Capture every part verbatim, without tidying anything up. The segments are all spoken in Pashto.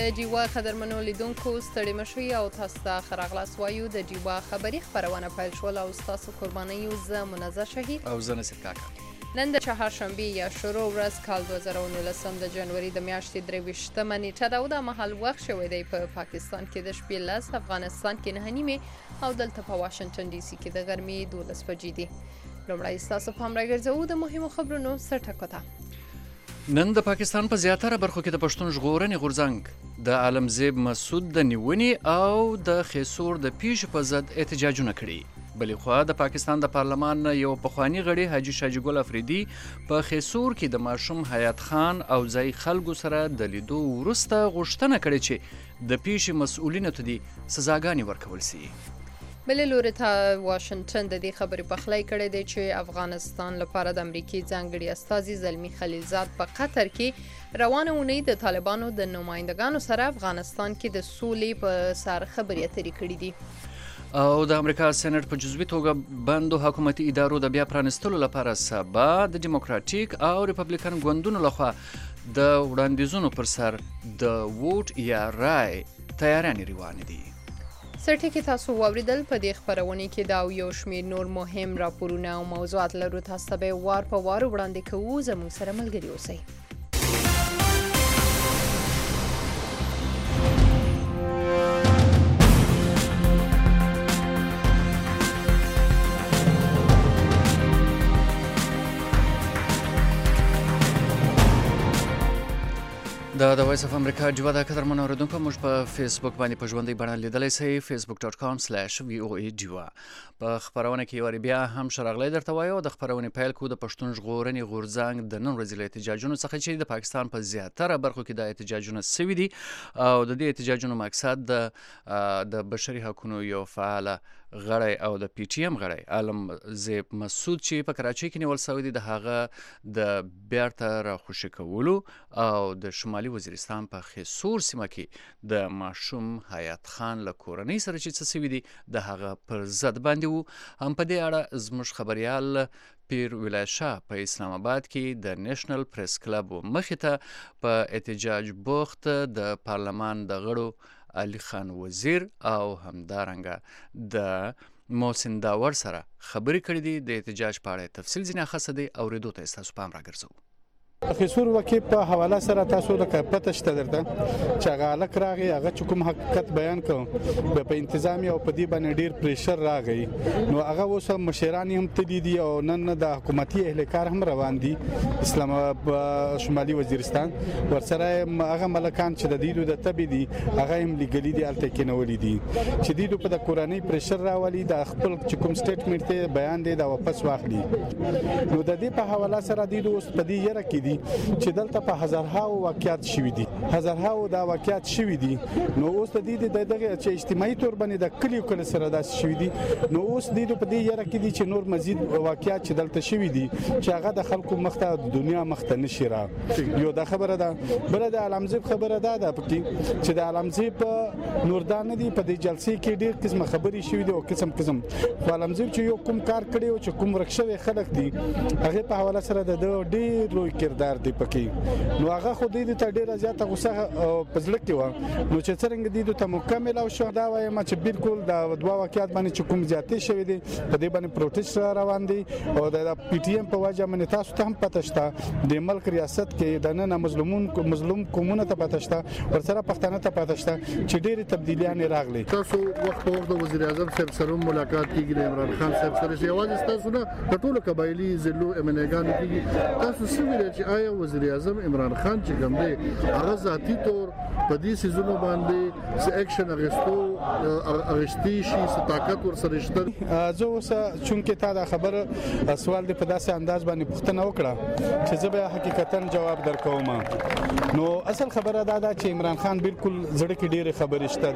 د جیوا قدرمنو لیدونکو ستړي مشئ او تاسو ته ښه راغلاست وایو. د جیوا خبري خپرونه پیل شول او ستاسو قرباني یو زه منزه شهید او زه نصیر کاکا. نن د چهارشنبې یا شروع ورځ کال دوه زره و نولسم د جنوري د میاشتې درې ویشتمه نیټه ده او دا مهال وخت شوی دی په پاکستان کې د شپې لس، افغانستان کې نهه نیمې او دلته په واشنګټن ډي سي کې د غرمې دولس بجې دي. لومړی ستاسو پام راګرځوو د مهمو خبرونو سرټکو ته. نن د پاکستان په زیاتره برخو کې د پښتون ژغورنې غورځنګ د عالمزیب مسعود د نیونې او د خیسور د پیښې په ضد احتجاجونه کړي. بلې خوا د پاکستان د پارلمان یو پخوانی غړي حاجي شاجي ګل افریدي په خیسور کې د ماشوم حیات خان او ځای خلکو سره د لیدو وروسته غوښتنه کړې چې د پیښې مسؤلینو ته دې سزاګانې ورکول سي. بلې لوري ته واشنګټن د دې خبرې پخلی کړی دی چې افغانستان لپاره د امریکې ځانګړي استازي زلمي خلیلزاد په قطر کې روانه اونۍ د طالبانو د نمایندګانو سره افغانستان کې د سولې په سر خبرې اترې کړې دي. او د امریکا سېنات په جزوي توګه بندو حکومتي ادارو د بیا پرانستلو لپاره سبا د دیموکراتیک او ریپبلیکن ګوندونو لخوا د وړاندیزونو پر سر د ووټ یا رای تیارانې روانې دي. سرټي کې تاسو واوریدل. په دې خبرونه کې دا یو شمېر نور مهم راپورونه او موضوعات لرو. تاسو به وار په وار وړاندې کوو. زموږ سره ملګري اوسئ. دا د وایس اف امریکا جوا د قدرمنو اوریدونکو موږ په فیسبوک باندې په ژوندۍ بڼه لیدلی سئ. فیسبوک ډاټ کام سلیش وی او ای جوا. په خبرونه کې یو بیا هم شراغلی درته وایو. د خبرونې پیل کو د پښتون ژغورنې غورځنګ د نن ورځې له احتجاجونو څخه چې د پاکستان په زیاتره برخو کې د احتجاجونه سوي دي او د دې احتجاجونو مقصد د د بشري حقوقو یو فعاله غړی او د پی ټی ایم غړی عالمزیب مسعود چې په کراچۍ کې نیول شوی دی د هغه د بیرته راخوشي کولو او د شمالي وزیرستان په خیسور سیمه کې د ماشوم حیات خان له کورنۍ سره چې څه سوي دي د هغه پر ضد باندې وو. هم په دې اړه زموږ خبریال پیر ولایت شاه په اسلام آباد کې د نیشنل پریس کلب مخې ته په احتجاج بوخت د پارلمان د غړو علي خان وزیر او همدارنګه د محسن داور سره خبرې کړې دي. د احتجاج په اړه تفصیل ځینې اخیسته دی اورېدو ته ستاسو پام راګرځوو. خیسور واقع په حواله سره تاسو لکه پته شته درته چې هغه الک راغی هغه چې کوم حقیقت بیان کوم په انتظامی او په دې باندې ډیر پریشر راغی نو هغه اوس مشران هم تدي دي او نن د حکومتي اهلکار هم روان دي اسلام شمالي وزیرستان ورسره هغه ملکان چې د دیدو د تبي دي هغه هم لګلی دي الته کې نولې دي چې دیدو په د قرآني پریشر راولي د خپل چې کوم سټیټمنټ ته بیان دی دا واپس واخلي. نو د دې په حواله سره دیدو اوس په دې یره کې چې دلته په هزارهاو واقعیت شوي دي هزارهاو دا واقعیت شوي دي نو اوس د دې د دغه چې اجتماعي تور باندې د کلیو کله سره داسې شوي دي نو اوس د دې په دې یره کې دي چې نور مزید واقعیت چې دلته شوي دي چې هغه د خلکو مخته د دنیا مخته نشي را یو دا خبره ده. بل د علمزیب خبره ده ده پکې چې د علمزیب نوردان دي په دې جلسې کې ډېر قسمه خبرې شوي دي او قسم قسم علمزیب چې یو کوم کار کړی او چې کوم رخصوي خلک دي هغه په حواله سره د ډېر لوی کردار دی پکې نو هغه خو دې ته ډیره زیاته غوسه پزړه کې و نو چې څنګه دې ته مکمل او شو دا وایم چې بالکل دا دوه واقعیت باندې چې کوم زیاتې شوی دي په دې باندې پروتست روان دي او د پی ټی ایم په وجه باندې تاسو ته هم پته شته د ملک ریاست کې د نن مظلومون مظلوم قومونه ته پته شته ورسره پښتانه ته پته شته چې ډېری تبدیلیاں راغلي. تاسو وخت په وخت د وزیر اعظم صاحب سره ملاقات کیږي د عمران خان صاحب سره یوازې تاسو نه د ټولو قبایلی ضلعو امنګانو کیږي تاسو سموي چې آیا وزیر اعظم عمران خان چې کوم دی هغه ذاتی تور په دې سيزونو باندې س اکشن اغستو اغشتي شي س طاقت ور سره شته زه اوس چونکه تا دا خبر سوال دی په داسې انداز باندې پوښتنه وکړه چې زه به حقیقتا جواب درکوم. نو اصل خبره دا ده چې عمران خان بالکل زړه کې ډېرې خبرې شته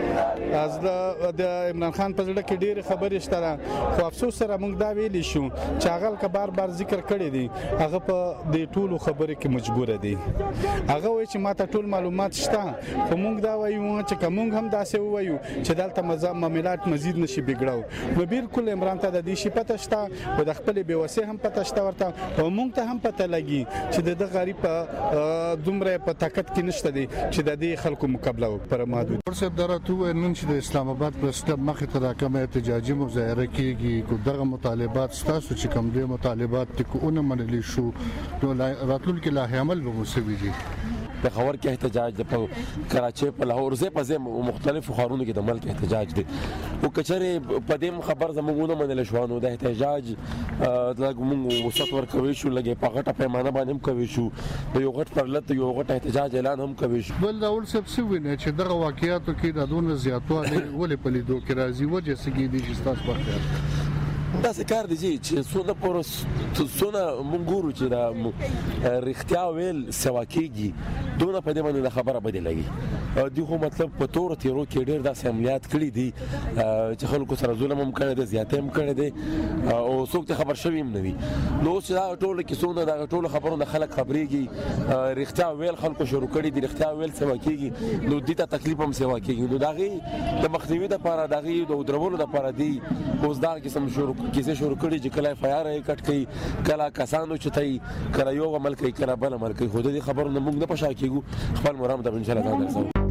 دي از د عمران خان په زړه کې ډېرې خبرې شته خو افسوس سره موږ دا ویلی شو چې هغه که بار بار ذکر کړی دی هغه په د ټولو خبرې کې مجبور دي. هغه وایي چې ماته ټول معلومات شته خو موږ دا وایو چې کوم هم داسې وایو چې دلته مزه معاملات مزید نشي بګړاو. نو بالکل عمران ته د دې شي پته شته او د خپل بیوسي هم پته شته ورته او موږ ته هم پته لګي چې د غریب په دومره په طاقت کې نشته دي چې د دې خلکو مقابله پر محدود. ورسره درته نن چې د اسلام آباد پرسټ مخې ته راکمه احتجاجي مظاهره کیږي کو دغه مطالبات ستاسو چې کوم دي مطالبات ته کوونه منلي شو نو راتلونکي لا عمل به مسوي دي. په خبر کې احتجاج د کراچۍ په لاهور زه په زم مختلفو ښارونو کې د ملک احتجاج دي او کچره په دې خبر زموږ نه منل شو نو د احتجاج د موږ وسط ورکوي شو لګي په غټه پیمانه باندې هم کوي شو د یو غټ پرلط یو غټ احتجاج اعلان هم کوي شو. بل ډول څه څه ویني چې دغه واقعیاتو کې د دونه زیاتوالی ولې په لیدو کې راځي وجه څه دي چې تاسو په دا څه کار دی چې څونه پر څونه مونږ ګورو چې دا رښتیا ویل سوا کېږي دونه په دې باندې د خبره بدې لګي دی خو مطلب په تور تیرو کې ډېر داسې عملیات کړي دي چې خلکو سره ظلم هم کړی دی زیاتې هم کړی دی او څوک ته خبر شوي هم نه وي. نو اوس دا ټول کیسونه دا ټول خبرونه خلک خبرېږي رښتیا ویل خلکو شروع کړي دي رښتیا ویل سوا کېږي نو دې ته تکلیف هم سوا کېږي نو د هغې د مخنیوي دپاره د هغې د ودرولو دپاره دی اوس دا قسم شروع کیسه شروع کړي چې کله فایار یې کټ کوي کله کسانو چتای کله یو عمل کوي کله بل عمل کوي خو دې خبرونه موږ نه پښا کیږو خپل مرام ته ان شاء الله تعالی درسو.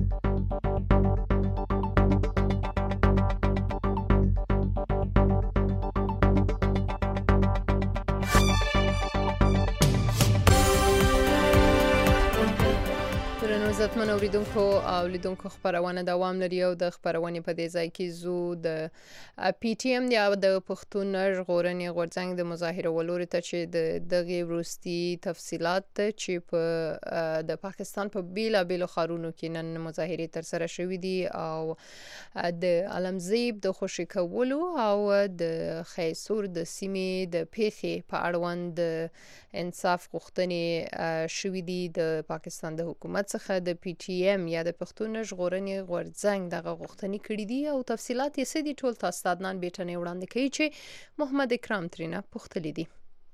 عزتمن اوریدونکو او لیدونکو خبرونه دوام لري او د خبرونه په دې ځای کې زو د پی ټی ایم یا د پښتون ژغورنې غورځنګ د مظاهره ولوري ته چې د دغه وروستي تفصيلات چې په د پاکستان په بیلا بیلو خارونو کې نن مظاهره تر سره شوې دي او د علمزیب د خوشی کولو او د خیسور د سیمې د پیخي په اړوند انصاف غوښتنې شوې دي د پاکستان د حکومت څخه د پی ټی ایم یا د پښتون ژغورنې غورځنګ دغه غوښتنې کړې دي او تفصيلات یې سدي ټول تاسو ته نن بیٹنې وړاندې کوي چې محمد اکرام ترینه پوښتلې دي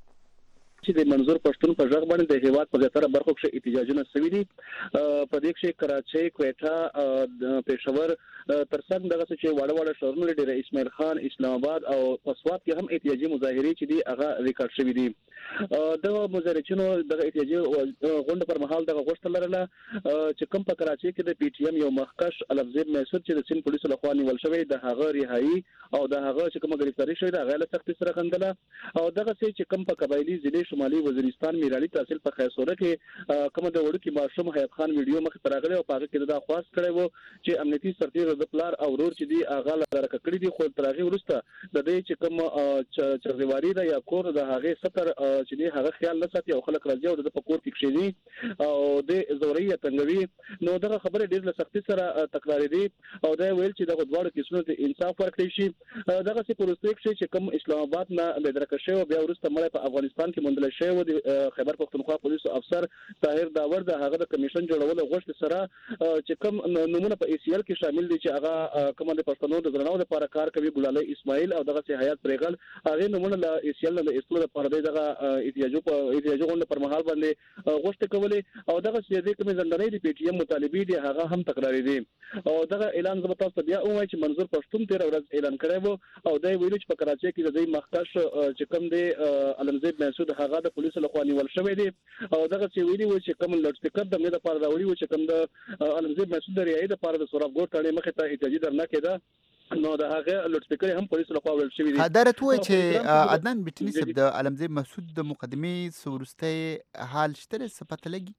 چې د منظور پښتون په ځای باندې د هیواد په زیاتره برخو کې احتجاجونه شوي دي په دې کې کراچۍ کوټه پېښور ترڅنګ دغه چې واړه واړه شهرونه لري اسماعیل خان اسلام آباد او پسواد کې هم احتجاجي مظاهره چې دي هغه ریکارډ شوي دي. دغه مظاهرچونو دغه احتجاجي غونډه پر مهال دغه غوښتل لرله چې کوم په کراچۍ کې د پی ټی ایم یو مخکش الفزیب مسعود چې د سین پولیسو لخوا نیول شوی د هغه رهایی او د هغه چې کومه گرفتاری شوی د هغه له سختي سره غندله او دغه چې کوم په قبایلی ضلع شمالي وزیرستان میرالي تحصیل په خیسوره کې کومه د وړو کې ماشوم حیات خان ویډیو مخ ته راغلی او په هغه کې دا خواست کړی وو چې امنیتي سرتیر د پلار او ورور چې دی هغه لږه کړی دی خو ترغه ورسته د دې چې کوم چرغواری دا یا کور د هغه ستر چې دی هغه خیال نه ساتي او خلک راځي او د پکور کې کښینی او د زوري تنګوي نو دغه خبره ډیر له سختي سره تکرار دي او دا ویل چې دغه دواړو کیسونو ته انصاف ورکړي شي دغه څه پروسې چې کوم اسلام آباد نه بدرکه شوی او بیا ورسته مړ په افغانستان کې مندل شوی و د خیبر پختونخوا پولیسو افسر طاهر داور د هغه د کمیشن جوړول غوښتل سره چې کوم نمونه په ای سی ال کې شامل دي چې هغه کوم د پښتنو د درناو لپاره کار کوي ګلالي اسماعیل او دغه سي حیات پرېغل هغه نمونه د ای سی ال د اصول لپاره دغه احتیاجو په احتیاجو غونډه پر مهال باندې غوښتل کولې او دغه چې د کوم زندانې د پی ټی ایم مطالبي دي هغه هم تکراری دي او دغه اعلان زما تاسو بیا وایي چې منظور پښتون تیر ورځ اعلان کړی وو او دا ویل چې په کراچۍ کې د دې مخکش چې کوم دی علمزیب مسعود هغه د پولیسو لخوا نیول شوی دی او دغه چې ویلي و چې کوم لوډ سپیکر د مې د پاره راوړي و چې کوم د علمزیب مسعود د ریاض لپاره د سورابګور ټاړي مخه ته احتجاجي درنه کېده نو د هغه لوډ سپیکر هم پولیسو لخوا ورل شوی دی. حضرت وای چې عدنان بټنی صاحب د علمزیب مسعود د مقدمې سورسته حال شته صفته لګي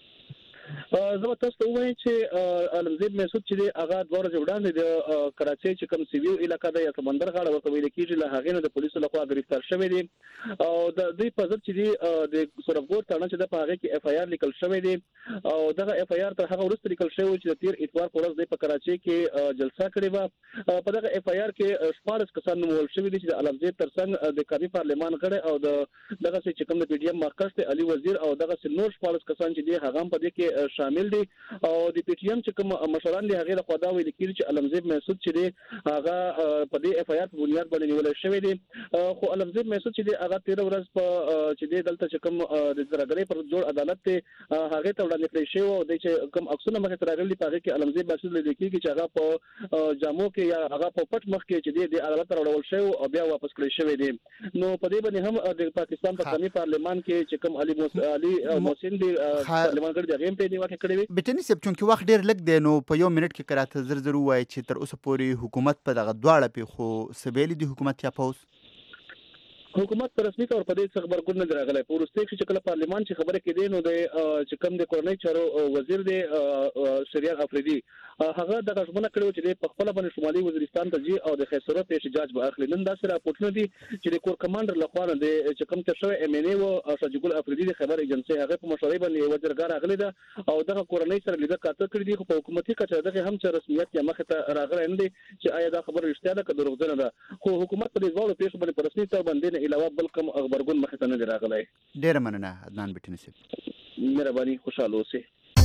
زما تاسو ته وایم چې علمزیب مسعود چې هغه دوه ورځې وړاندې د کراچۍ چې کوم سیویو علاقې د یا سمندر غاړه ورته ویل کېږي له هغې نه د پولیسو لخوا گرفتار شوی دی او د دې په ضد چې دی د سورابګور تاڼه چې د په هغه کې اف آی آر لیکل شوی دی او دغه اف آی آر تر هغه وروسته لیکل شوی چې د تیر اتوار په ورځ د په کراچۍ کې جلسه کړې و په دغه اف آی آر کې شپږ کسان نومول شوی دي چې د علمزیب ترڅنګ د قومي پارلمان غړي او د دغه چې کوم د پی ډی ایم مخکښ علي وزیر او دغه نور شپږ کسان چې دی هغه په دې کې شامل دي او د پی ټی ایم چې کوم مشران دي هغه د خدا ویل کېږي چې علمزیب مسعود چې دی هغه په دې اف آی آر په بنیاد باندې نیول شوی دی خو علمزیب مسعود چې دی هغه تیر ورځ په چې دی دلته چې کوم د زراګري پر جوړ عدالت ته هغه ته وړاندې کړی شو او د چې کوم عکسونه مخ ته راغلي په هغه کې علمزیب مسعود لیدل کېږي چې هغه په جامو کې یا هغه په پټ مخ کې چې دی د عدالت ته وړول شو او بیا واپس کړی شوی دی نو په دې باندې هم د پاکستان په قومي پارلمان کې چې کوم علي موس علي محسن دی پارلمان کې د غیم په نیوکه کړې وي بټنی سب چونکی وخت ډیر لګ دی نو په یو منټ کې کراته زر زر وای چې تر اوسه پورې حکومت په دغه دواړه په خو سبېلې دی حکومت یا پوس حکومت پر رسمي تور په دې خبرګون نه راغلی پورسته چې کله پارلمان چې خبره کې دي نو د چې کوم د کورنۍ چارو وزیر دی شریعت افریدي هغه د غږمنه کړو چې په خپل باندې شمالي وزیرستان ته ځي او د خسرو پیش جاج به اخلي نن دا سره راپورټونه دي چې د کور کمانډر لخوا د چې کوم تر شوی ام ان ای او شجګل افریدي د خبر ایجنسی هغه په مشورې باندې وزیرګار اغلی ده او دغه کورنۍ سره لیدل کاته کړی دي خو په حکومتي کچه دغه هم چې رسمیت یا مخه ته راغلی نه دي چې آیا دا خبره رښتیا ده که دروغجنه ده خو حکومت په دې ډول پیښو باندې په رسمي تور باندې علاوه بل کوم خبرګون مخه ته نه راغلی ډیر مننه عدنان بټنی صاحب مهرباني خوشاله اوسئ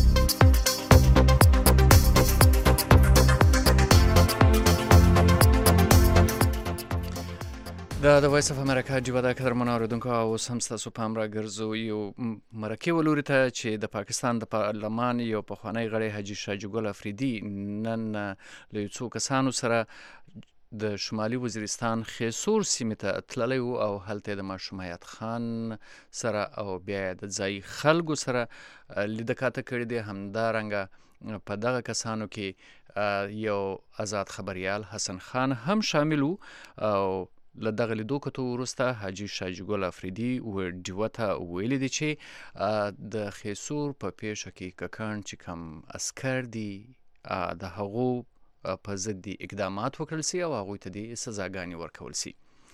دا د وایس اف امریکا جیبه د قدرمنو اوریدونکو او سم ستاسو پام را ګرځو یو مرکه ولوري ته چې د پاکستان د پارلمان یو پخوانی غړی حاجی شاجګل افریدي نن له څو کسانو سره د شمالي وزیرستان خیسور سیمې ته تللی او هلته د ماشوم حیات خان سره او بیا د ځای خلکو سره لیده کاته کړې دي همدارنګه په دغه کسانو کې یو آزاد خبریال حسن خان هم شامل او له دغه لیدو کتو وروسته حاجي شاجګل افریدي ویډیو ته ویلي دي چې د خیسور په پیښه کې ککان چې کم عسکر دي د هغو په ضد اقدامات وکړل سي او هغوی ته د سزاګانې ورکول سي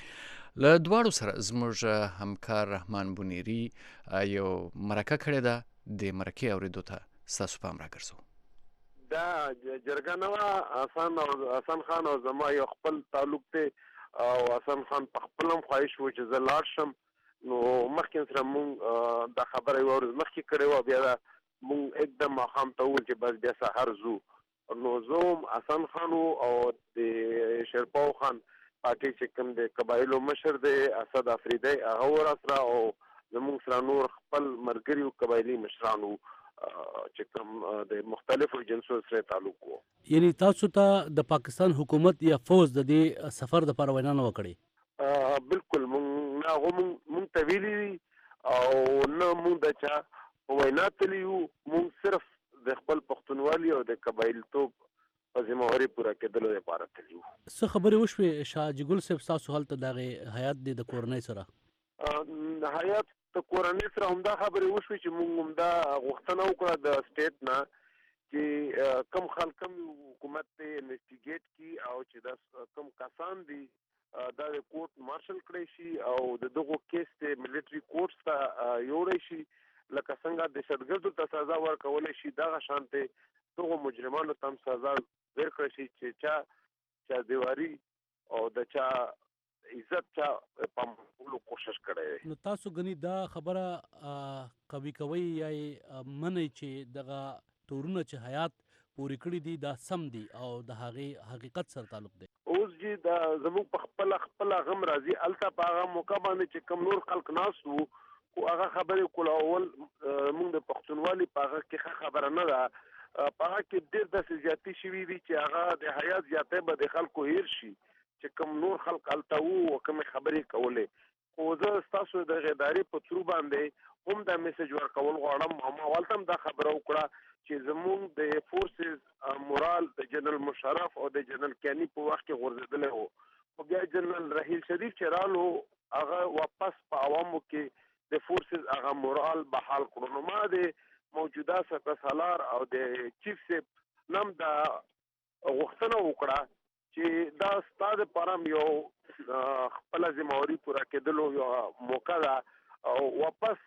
له دواړو سره زموږ همکار رحمان بونیری یو مرکه کړې ده د مرکې اورېدو ته ستاسو پام راګرځو دا جرګه نه وه حسن او حسن خان او زما یو خپل تعلق دی او حسن خان په خپل هم خواهش و چې زه لاړ شم نو مخکې سره مونږ دا خبره یوه ورځ مخکې کړې وه بیا مونږ एकदम ماښام ته وویل چې بس بیا سهار ځو نو زه هم حسن خان او د شیرپاو خان پارټي چې کوم د قبایلو مشر دی اسد افریدی هغه ورسره او زمونږ سره نور خپل ملګري او قبایلي مشران وو چې کوم د مختلفو جنسو سره تعلق وو یعنی تاسو ته د پاکستان حکومت یا فوج د دې سفر د پاره وینا نه وکړي بالکل مونږ نه مونږ ته ویلي او نه مونږ د چا وینا تلیو مونږ صرف د خپل پښتونوالي او د قبایلتوب په ذمہواري پوره کېدلو لپاره تلیو څه خبرې وشوې شاجګل صاحب تاسو هلته دغه حیات دی د کورنۍ سره حیات د کورنۍ سره همدا خبرې وشوې چې مونږ همدا غوښتنه وکړه د سټیټ نه چې کم خلک کم حکومت ته انویسټیګیټ کی او چې دا کم کسان دي دا د کورټ مارشل کړی شي او د دغه کیس ته ملټری کورټس ته یوړی شي لکه څنګه د دهشتګردو ته سزا ورکول شي دغه شانته دغه مجرمانو ته هم سزا ورکړي شي چې چا چا دیواری او د چا عزت چا پامولو کوشش کړي نو تاسو غني دا خبره قوي کوي یا منئ چې دغه تورونه چې حیات پوری کړی دي دا سم دي او د هغه حقیقت سره تعلق دی اوس چې دا زموږ په خپل خپل غم راځي الته په هغه موقع باندې چې کم نور خلک ناس وو او هغه خبرې کول اول موږ د پښتونوالي په هغه کې خبره نه ده په هغه کې ډېر د زیاتی شوي دي چې هغه د حیات زیاتې به د خلکو هیر شي چې کم نور خلک الته وو او کوم خبرې کولې خو زه ستاسو د غداري په ترو باندې هم دا میسج ورکول غواړم او ولته دا خبره وکړه چې زموږ د فورسز مورال د جنرال مشرف او د جنرال کانی په وخت کې غورځیدل وو او بیا جنرال رحیل شریف چې رالو هغه واپس په عوامو کې د فورسز هغه مورال بحال کړو نو ما د موجوده سپه سالار او د چیف سیپ نام دا غوښتنه وکړه چې دا ستاسو پرم یو خپل ذمہواری پوره کېدلو یو موقع ده او واپس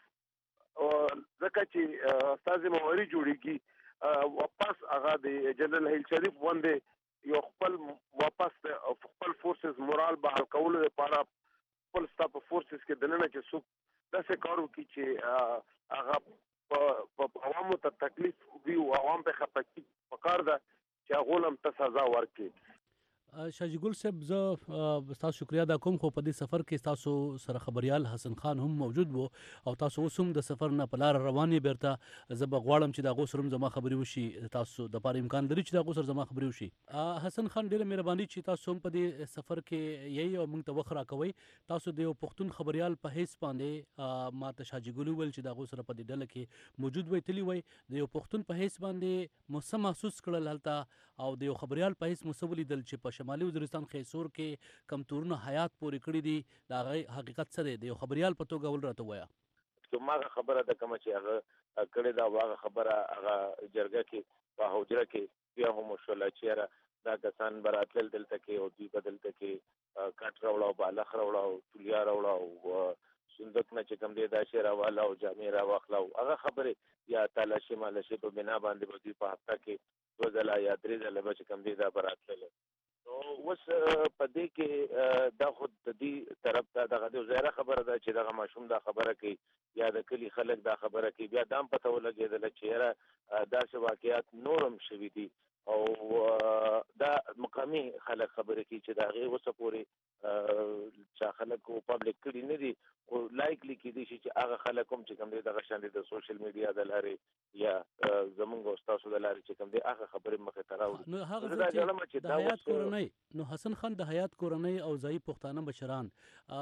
ځکه چې ستاسو ذمہواری جوړیږي واپس هغه د جنرال هیل شریف باندې یو خپل واپس خپل فورسز مورال بحال کولو لپاره خپل ستاسو فورسز کې دننه چې څوک داسې کار وکړي چې هغه په عوامو خلکو ته تکلیف وي او عوام په خپکی پکار ده چې هغه هم ته سزا ورکړي. شاجي ګل صاحب زه تاسو شکریا دا کوم خو په دې سفر کې تاسو سره خبريال حسن خان هم موجود وو او تاسو اوس هم د سفر نه په لار روانې بیرته زه به غواړم چې دا غو سره زما خبري وشي تاسو د پاره امکان لري چې دا غو سره زما خبري وشي. حسن خان ډیره مهرباني چې تاسو هم په دې سفر کې یي او موږ ته وخت راکوي. تاسو د یو پښتون خبريال په هیڅ باندې ما ته شاجي ګل ویل چې دا غو سره په دې ډله کې موجود وي تلی وي د یو پښتون په هیڅ باندې موسم محسوس کړل هلته او د یو خبريال په هیڅ مسولي دل چې په شمالي وزیرستان خیسور کې کم تورونه حیات پورې کړی دي دا حقیقت څه دی د یو خبريال په توګه ول راته وایا. چې ماغه خبره د کوم چې هغه کړی دا واغه خبره هغه جرګه کې په حجره کې بیا هم شول چې دا کسان براتل دلته کې او دوی بدلته کې کټ راوړاو بالخ راوړاو تولیا راوړاو صندوق نه چې کوم دی دا شی راواله او جامع راوخلاو هغه خبره یا تلاشي مالشي په بنا باندې بدوی په هفته کې وزلا یا درې ځله به چې کوم دی دا براتل نو اوس په دې کې دا خود د دې طرف ته دغه د زیره خبره ده چې دغه ماشوم دا خبره کوي یا د کلی خلک دا خبره کوي بیا دام پته ولګېدل چې را دا څه واقعیات نورم شوي دي او دا مقامي خلک خبره کوي چې دا غي وسه پوري چې خلک او پبلک کړي نه دي او لایکلی کې دي چې هغه خلک هم چې کوم دي دغه شان دي د سوشل میډیا د لارې یا زمونږ استادو د لارې چې کوم دي هغه خبره مخه تراوړي نو هغه چې د حیات کورنۍ نو حسن خان د حیات کورنۍ او ځای پښتانه بشران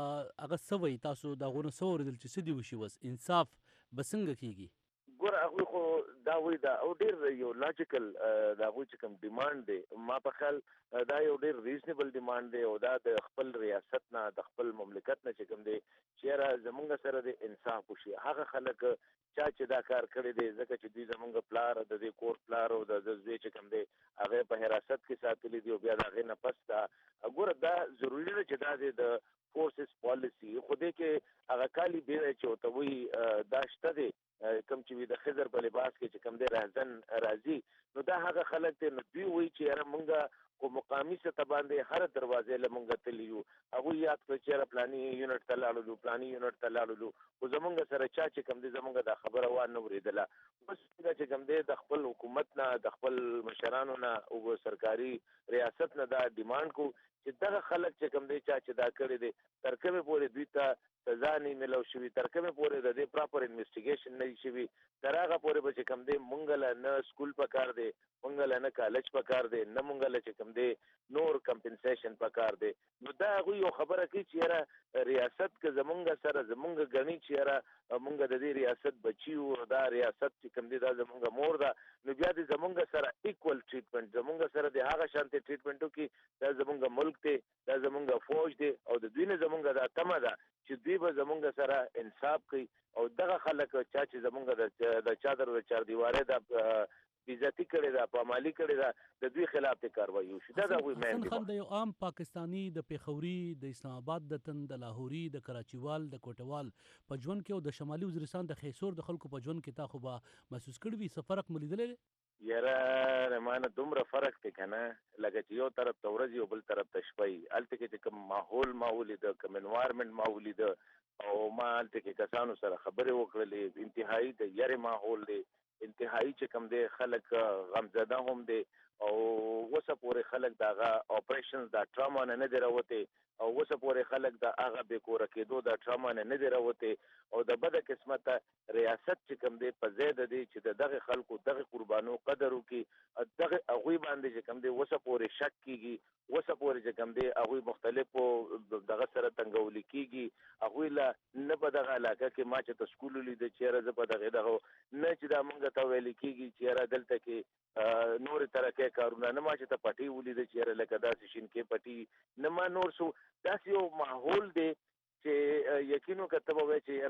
هغه سوي تاسو دا غونه سوور دل چې سدي وشي وس انصاف بسنګ کیږي ګور هغه خو دا وی دا او ډیر یو لاجیکل دا غوي چې کوم ډیماند دی ما په خیال دا یو ډیر ریزنیبل ډیماند دی او دا د خپل ریاست نه د خپل مملکت نه چې کوم دی چې را زمونږ سره د انصاف وشي هغه خلک چا چې دا کار کړی دی ځکه چې دوی زمونږ پلار د دې کور پلار او د زوی چې کوم دی هغه په حراست کې ساتلی دی او بیا دا غي نه پس دا ګور دا ضروری دی چې دا د فورسز پالیسی خو دې کې هغه کالی به چې تو وی دا شته دی کم چې د خضر په لباس کې چې کم دی راځن راځي نو دا هغه خلک ته نو دوی وی چې یاره مونږه کو مقامی سطح باندې هر دروازې له مونږ تلیو هغه یاد کړ چې پلاني یونټ ته لاړو پلاني یونټ ته لاړو او زمونږ سره چا چې کم دی زمونږ د خبره و نه وریدله بس دا چې کم دی د خپل حکومت نه د خپل مشرانو نه او سرکاري ریاست نه دا ډیماند کو چې دغه خلک چې کم دی چا چې دا کړی دی ترکمه پورې دوی ته سزا نه ملو شوی ترکمه پورې د دې پراپر انویسټیګیشن نه شوی ترغه پورې به چې کم دی مونږ نه سکول پکار دی مونږ نه کالج پکار دی نه مونږ چې کم دی نور کمپنسیشن پکار دی نو دا غو خبره کی چې را ریاست کې زمونږ سره زمونږ غنی چې را مونږ د دې ریاست بچیو دا ریاست چې کم دی دا زمونږ مور دا نو بیا د زمونږ سره ایکوال ټریټمنټ زمونږ سره د هغه شانتي ټریټمنټو کې دا زمونږ ملک ته دا زمونږ فوج دی او د دوی نه زمونږ دا تمه ده چې دوی به زمونږ سره انصاف کوي او دغه خلک چا چې زمونږ د چادر د چار دیواره د بیزتی کړي دا پامالي کړي دا د دوی خلاف ته کاروایی وشي دا د وی مین دی خلک د یو عام پاکستانی د پیښوري د اسلام آباد د تن د لاهوري د کراچیوال د کوټوال په ژوند کې او د شمالي وزیرستان د خیسور د خلکو په ژوند کې تا خو به محسوس کړی وي څه فرق ملیدلې یاره رمانه دومره فرق دی کنه لکه چې یو طرف ته ورځي او بل طرف ته شپي الته کې کوم ماحول ماحولي د کوم انوایرنمنت ماحولي د او ما الته کې کسانو سره خبرې وکړلې انتهایی د یاري ماحول دی انتهایی چې کم دی خلک غمزده هم دی او وسه پورې خلک داغه اپریشنز دا ټراما نه نه دی راوته او وسه پورې خلک دا هغه به کور کېدو دا ټراما نه نه دی راوته او د بده قسمت ریاست چې کم دی په زید دی چې دغه خلکو دغه قربانو قدر وکي دغه هغه باندې چې کم دی وسه پورې شک کیږي وسه پورې چې کم دی هغه مختلفو دغه سره تنګول کیږي هغه لا نه په دغه علاقه کې ما چې تسکول لید چې راز په دغه دغه نه چې دا مونږ ته ویل کیږي چې را دلته کې نور ترکه کارونه نه ما چې ته پټي ولید چې لکه داسې شین کې پټي نه ما نور سو داسې یو ماحول دی چې یقینو کتبه وای چې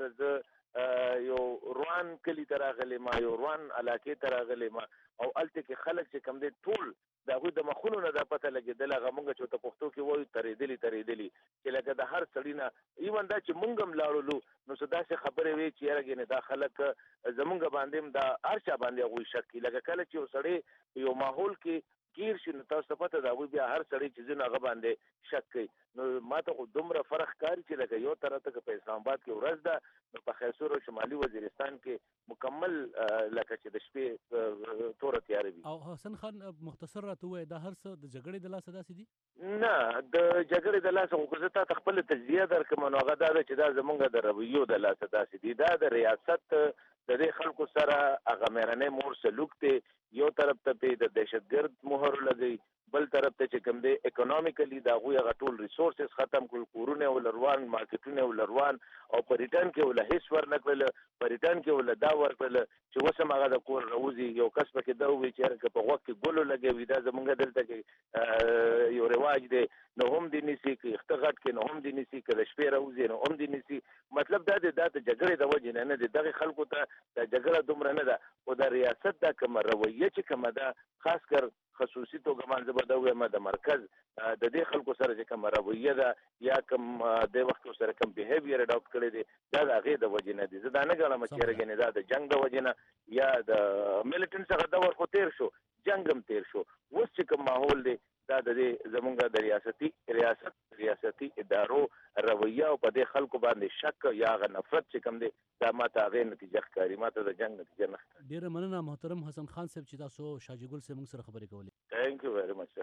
راز یو روان کلی تراغلی ما یو روان علاقه تراغلی ما او الته کې خلک چې کم دي ټول دا غو د مخونو نه د پته لګیدل هغه مونږ چې ته پښتو کې وایو ترېدلی ترېدلی چې لکه د هر سړی نه ایون دا چې مونږ هم لاړو نو صدا څه خبرې وی چې راګنه دا خلک زمونږ باندې دا ارشا باندې غوي شک لکه کله چې وسړی یو ماحول کې گیر شي نو تاسو ته پته ده هغوی بیا هر سړی چې ځي نو هغه باندې شک کوي. نو ما ته خو دومره فرق ښکاري چې لکه یو طرف ته که په اسلام آباد کې ورځ ده نو په خیسور او شمالي وزیرستان کې مکمل لکه چې د شپې توره تیاره وي. او حسن خان مختصر راته ووایه دا هر څه د جګړې د لاسه داسې دي؟ نه د جګړې د لاسه خو که زه تا ته خپله تجزیه درکړم نو هغه دا ده چې دا زمونږ د رویو د لاسه داسې دي. دا د ریاست د دې خلکو سره هغه مېرنی مور سلوک دی. یو طرف ته پې د دهشتګرد مهر لګوي، بل طرف ته چې کوم دی اکونومیکلی د هغوی هغه ټول ریسورسز ختم کړل، کورونه یې وله روان، مارکیټونه یې وله روان، او په ریټرن کې وله هېڅ ورنه کړله. په ریټرن کې وله دا ورکړله چې اوس هم هغه د کور راوځي. یو کس پکې دا ووایي چې یاره که په غوږ کې ګلو لګوي دا زمونږ دلته کې یو رواج دی نو هم دې نیسي، که یخته غټ کې نو هم دې نیسي، که د شپې راوځي نو هم دې نیسي. مطلب دا دی دا د جګړې د وجې نه نه دی، دغې خلکو ته دا جګړه دومره نه ده. خو د ریاست دا کومه رویه چې کومه ده خاص کر خصوصي توګه ما زه به دا ووایم د مرکز د دې خلکو سره چې کومه رویه ده یا کوم د وخت سره کوم بیهیویر اډاپټ کړی دی دا د هغې د وجې نه دي. زه دا نه ګڼم چې یاره ګنې دا د جنګ د وجې نه یا د میلیټنټ څخه دور خو تېر شو، جنګ هم تېر شو. اوس چې کوم ماحول دی دا د دې زمونږ د ریاستي ریاست ریاستي ادارو رویه او په دې خلکو باندې شک یا هغه نفرت چې کوم دی دا ما ته هغې نتیجه ښکاري، ما ته د جنګ نتیجه نه ښکاري. ډېره مننه محترم حسن خان صاحب چې تاسو شاجي ګل صاحب موږ سره خبرې کولې. تھینک یو ویری مچ.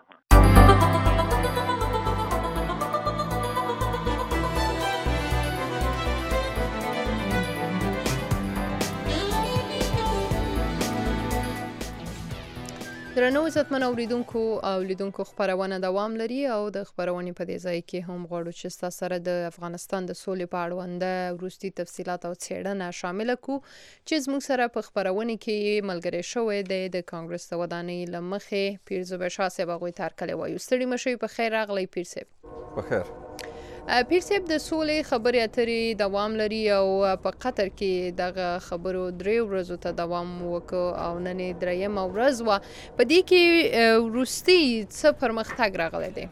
درنو عزتمن اوریدونکو او لیدونکو خبرونه دوام لري او د خبرونې په دې ځای کې هم غواړو چې تاسو سره د افغانستان د سولې په اړوند وروستي تفصيلات او څېړنه شامل کړو چې زموږ سره په خبرونه کې ملګری شوی دی د کانګرس د ودانۍ لمخې پیر زبیر شاه صاحب هغوی ته هرکلی وایو. ستړي مه شئ، په خیر راغلی پیر صاحب. په خیر. پیر صاحب د سولې خبرې اترې دوام لري او په قطر کې دغه خبرو درې ورځو ته دوام وکړ او نن یې درېیمه ورځ وه. په دې کې وروستي څه پرمختګ راغلی دی؟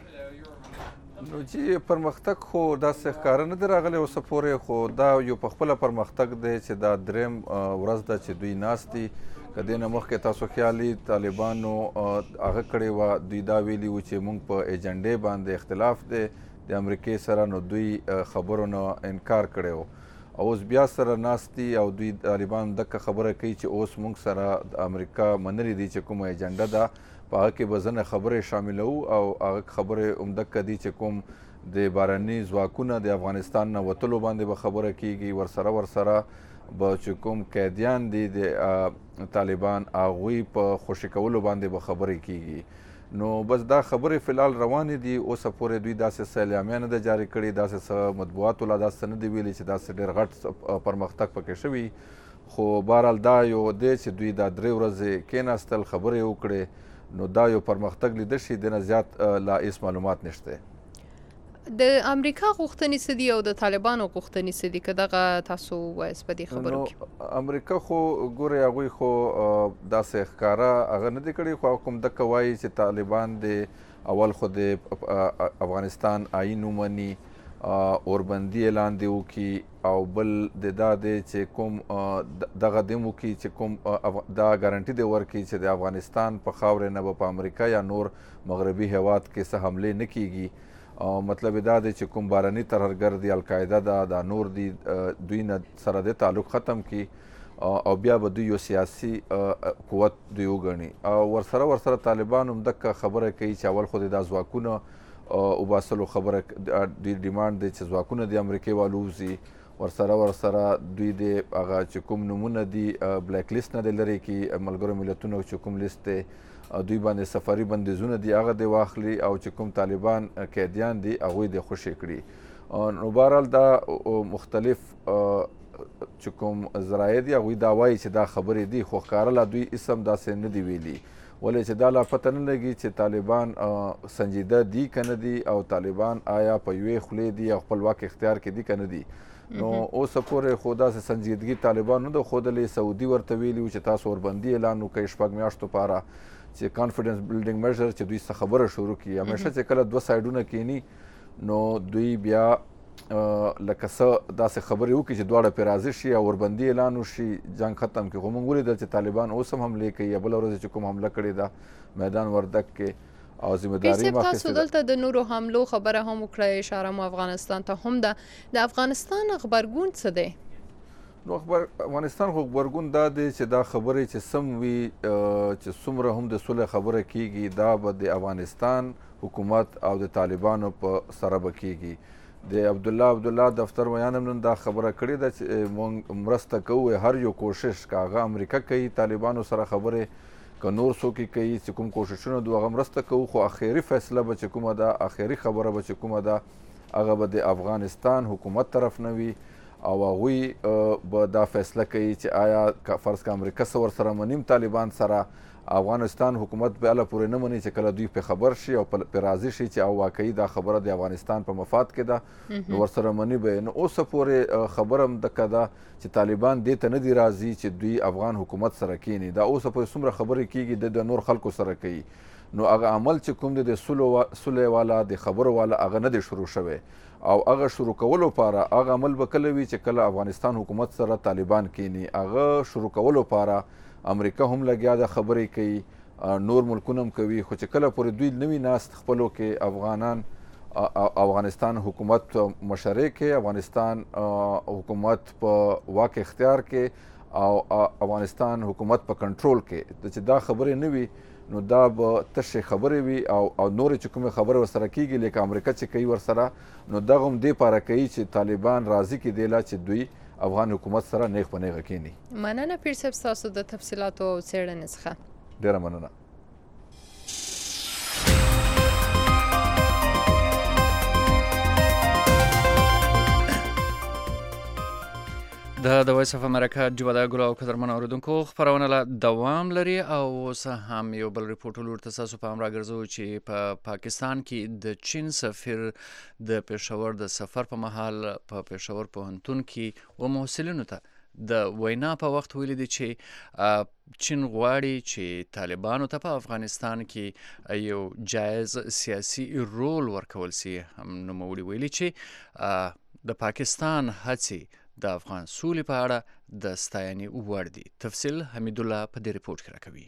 نو چې پرمختګ خو داسې ښکاره نه دی راغلی اوسه پورې، خو دا یو په خپله پرمختګ دی چې دا درېیم ورځ ده چې دوی ناست دي. که دې نه مخکې تاسو خیال وي طالبانو هغه کړې وه، دوی دا ویلي وو چې موږ په ایجنډې باندې اختلاف دی د امریکې سره، نو دوی خبرو نه انکار کړی و. او اوس بیا سره ناست دي او دوی طالبان دغه خبره کوي چې اوس موږ سره د امریکا منلي دي چې کومه ایجنډه ده په هغه کې به ځینې خبرې شاملوو او هغه خبرې همدغه دي چې کوم د بهرني ځواکونه د افغانستان نه وتلو باندې به خبره کیږي، ورسره ورسره به چې کوم قیدیان دي د طالبان هغوی په خوشي کولو باندې به خبرې کیږي. نو بس دا خبرې فلحال روانې دي. اوسه پورې دوی داسې څه اعلامیه نه ده جاري کړې، داسې څه مطبوعاتو لا داسې نه دي ویلي چې داسې ډېر غټ پرمختګ پکې شوي. خو بهرحال دا یو دی چې دوی دا درې ورځې کېناستل خبرې وکړې، نو دا یو پرمختګ لیده شي، دې نه زیات لا هېڅ معلومات نشته. د امریکا غوښتنې څه دي او د طالبانو غوښتنې څه دي که دغه تاسو ووایاست په دې خبرو کې؟ امریکا خو ګورئ هغوی خو داسې ښکاره هغه نه دي کړي، خو هغه کوم دقه وایي چې طالبان د اول خو د افغانستان آیین ومني، اوربندي اعلان دې وکړي، او بل د دا دی چې کوم دغه دې هم وکړي چې کوم دا ګارنټي دې ورکړي چې د افغانستان په خاورې نه به په امریکا یا نور مغربي هیواد کې څه حملې نه کیږي. مطلب دا دی چې کوم بهرني ترهګر دي، القاعده ده، دا نور دي، دوی نه سره د تعلق ختم کی او بیا به دوی یو سیاسي قوت دوی وګڼي. او ورسره ورسره طالبان هم دغه خبره کوي چې اول خو د دا ځواکونه وباسلو خبره دوی ډیمانډ دی چې ځواکونه د امریکې والوځي. ورسره ورسره دوی د هغه چې کوم نومونه دي بلیک لیست نه دی لرې کړي، ملګرو ملتونو چې کوم لیست دی دوی باندې سفري بندیزونه دي هغه دې واخلي، او چې کوم طالبان قیدیان دي هغوی دې خوشي کړي. نو بهرحال دا مختلف چې کوم ذرایع دي هغوی دا وایي چې دا خبرې دي، خو ښکاره لا دوی اسم داسې نه دي ویلي. ولې چې دا لا پته نه لګي چې طالبان سنجیده دي که نه دي، او طالبان آیا په یوې خولې دي او خپلواک اختیار کې دي که نه دي. نو اوسه پورې خو داسې سنجیدګي طالبان نه ده ښودلې. سعودي ورته ویلي وو چې تاسو اوربندي اعلان وکړئ شپږ میاشتو لپاره چې کانفیډنس بلډینګ میژر چې دوی څه خبره شروع کړي. همیشه چې کله دوه سایډونه کینی نو دوی بیا لکه څه داسې خبرې وکړي چې دواړه پرې راضي شي او وربندي اعلان وشي جنګ ختم کړي. خو موږ ولیدل چې طالبان اوس هم حملې کوي. بله ورځ چې کوم حمله کړې ده میدان وردګ کې او ذمهداري مې تاسو دلته د نورو حملو خبره هم وکړه، اشاره مو افغانستان ته هم ده. د افغانستان خبرګون څه دی؟ نو خبر افغانستان خو خبرګون دا دی چې دا خبرې چې سم وي چې څومره هم د صلح خبره کیږي دا به د افغانستان حکومت او د طالبانو په سره به کیږي. د عبدالله عبدالله دفتر ویان هم نن دا خبره کړې ده چې موږ مرسته کوو هر یو کوشش که هغه امریکا کوي طالبانو سره خبرې که نور څوک کوي چې کوم کوششونه دوی هغه مرسته کوو، خو اخري فیصله به چې کومه ده اخري خبره به چې کومه ده هغه به د افغانستان حکومت طرف نه وي او هغوی به دا فیصله کوي چې آیا فرض که امریکا څه ورسره منیم طالبان سره افغانستان حکومت به هله پورې نه مني چې کله دوی پرې خبر شي او پرې راضي شي چې او واقعي دا خبره د افغانستان په مفاد کې ده نو ورسره مني به. نو اوسه پورې خبره هم دکه ده چې طالبان دې ته نه دي راضي چې دوی افغان حکومت سره کینی. دا اوسه پورې څومره خبرې کیږي د نور خلکو سره کوي. نو هغه عمل چې کوم دی د صلح والا د خبرو والا هغه نه دی شروع شوی او هغه شروع کولو لپاره هغه عمل به کله وي چې کله افغانستان حکومت سره طالبان کینی. هغه شروع کولو لپاره امریکا هم لګیا ده خبرې کوي، نور ملکونه هم کوي، خو چې کله پورې دوی نوي ناست خپلو کې افغانان افغانستان حکومت مشرع کې افغانستان حکومت په واک اختیار کې او افغانستان حکومت په کنټرول کې چې دا خبرې نه وي نو دا به تشې خبرې وي او او نورې چې کومې خبرې ورسره کېږي لکه امریکا چې کوي ورسره نو دغه هم دې پاره کوي چې طالبان راضي کېدی لا چې دوی افغان حکومت سره نیغ په نیغه کینی. مننه پیر صاحب ستاسو د تفصیلاتو او څېړنې څخه. ډېره مننه. د د وایس اف امریکا جوړه ګل او قدرمن اوریدونکو خبرونه لا دوام لري او اوس هم یو بل ریپورت ولور تاسو په امر راګرځو چې په پاکستان کې د چین سفیر د پېښور د سفر په مهال په پېښور پوهنتون کې و محصلینو ته د وینا په وخت ویل دي چې چین غواړي چې طالبانو ته په افغانستان کې یو جایز سیاسي رول ورکول سي. هم نوموړي ویلي چې د پاکستان هڅې د افغان سولې په اړه د ستاینې وړ دي. تفصیل حمید الله په دې ریپورت کې راکوي.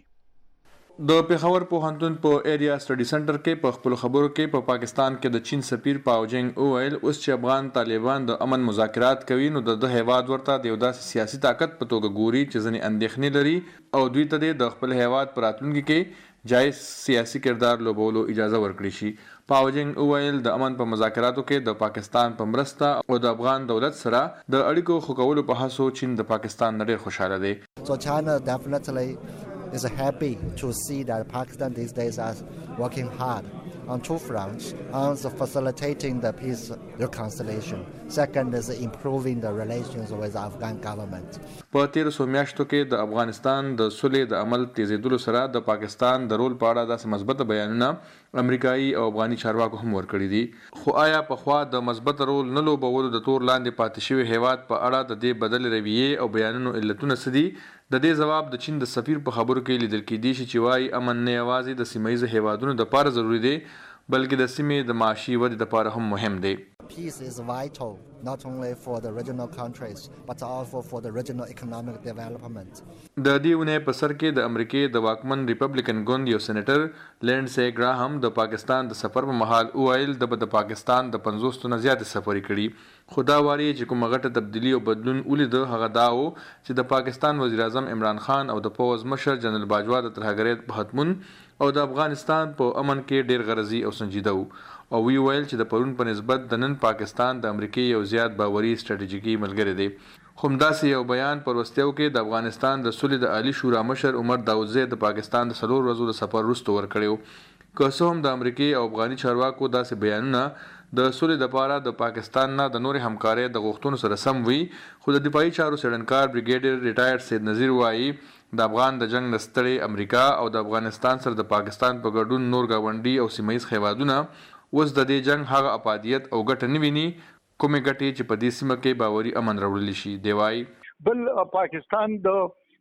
د پېښور پوهنتون په ایریا سټډي سنټر کې په خپل خبرو کې په پا پاکستان کې د چین سفیر پاوجنګ اوویل اوس چې افغان طالبان د امن مذاکرات کوي نو د هیواد ورته د یو داسې سیاسي طاقت په توګه ګوري چې ځینې اندېښنې لري او دوی ته د خپل هیواد په راتلونکي کې جایز سیاسي کردار لوبولو اجازه ورکړي شي. پاوجنګ اوویل د امن په مذاکراتو کې د پاکستان په مرسته او د افغان دولت سره د اړیکو ښه کولو په هڅو چین د پاکستان نه ډېر خوشاله دی. So China definitely is happy to see that Pakistan these days are working hard on two fronts. One is facilitating the peace reconciliation. Second is improving the relations with the Afghan government. په تیرو څو میاشتو کې د افغانستان د صلح د عمل تیزیدلو سره د پاکستان د رول په اړه داسې مثبت بیانونه امریکایي او افغاني چارواکو هم ورکړي دي. خو آیا پخوا د مثبت رول نه لوبولو د تور لاندې پاتې شوي هیواد په اړه د دې بدل رویې او بیانونو علتونه څه دي؟ د دې ځواب د چین د سفیر په خبرو کې لیدل کېدی شي چې وايي امن نه یوازې د سیمه ییزو هیوادونو لپاره ضروري دی بلکې د سیمې د معاشي ودې لپاره هم مهم دی. Peace is vital not only for the regional countries but also for the regional economic development. د دې ونې په سر کې د امریکای د واکمن ریپبلیکن ګوند یو سېنیټر لینډسي ګراهام د پاکستان د سفر په مهال وویل د د پاکستان د پنځوس نه زیات سفرې کړي. خدا واري چې کومه غټه تبدیلی او بدلون ولید هغه دا و چې د پاکستان وزیر اعظم عمران خان او د پوز مشر جنرال باجوا د ترهګریت په هتمون او د افغانستان په امن کې ډیر غرضی او سنجیده وو او وی ویل چې د پرون په نسبت د نن پاکستان د امریکای یو زیات باوري ستراتیژیکي ملګری دی. همداسې یو بیان پر وستیو کې د افغانستان د صلح د عالی شورا مشر عمر داودزی د پاکستان د څلور ورځو د سفر وروسته ورکړیو. که څه هم د امریکای او افغاني چارواکو داسې بیانونه د صلح لپاره د پاکستان نه د نور همکارۍ د غوښتنو سره سم وي خو د دفاعي چارو څېړنکار بریګیډیر ریټایر سید نذیر وایي د افغان د جنگ نستړی امریکا او د افغانستان سره د پاکستان په ګډون نور گاونډي او سیمایي هیوادونه اوس د دې جنگ هغه افادیت او ګټه نه ویني کومې ګټې چې په دې سیمه کې باوري امن راوړل شي. دی وایي بل پاکستان د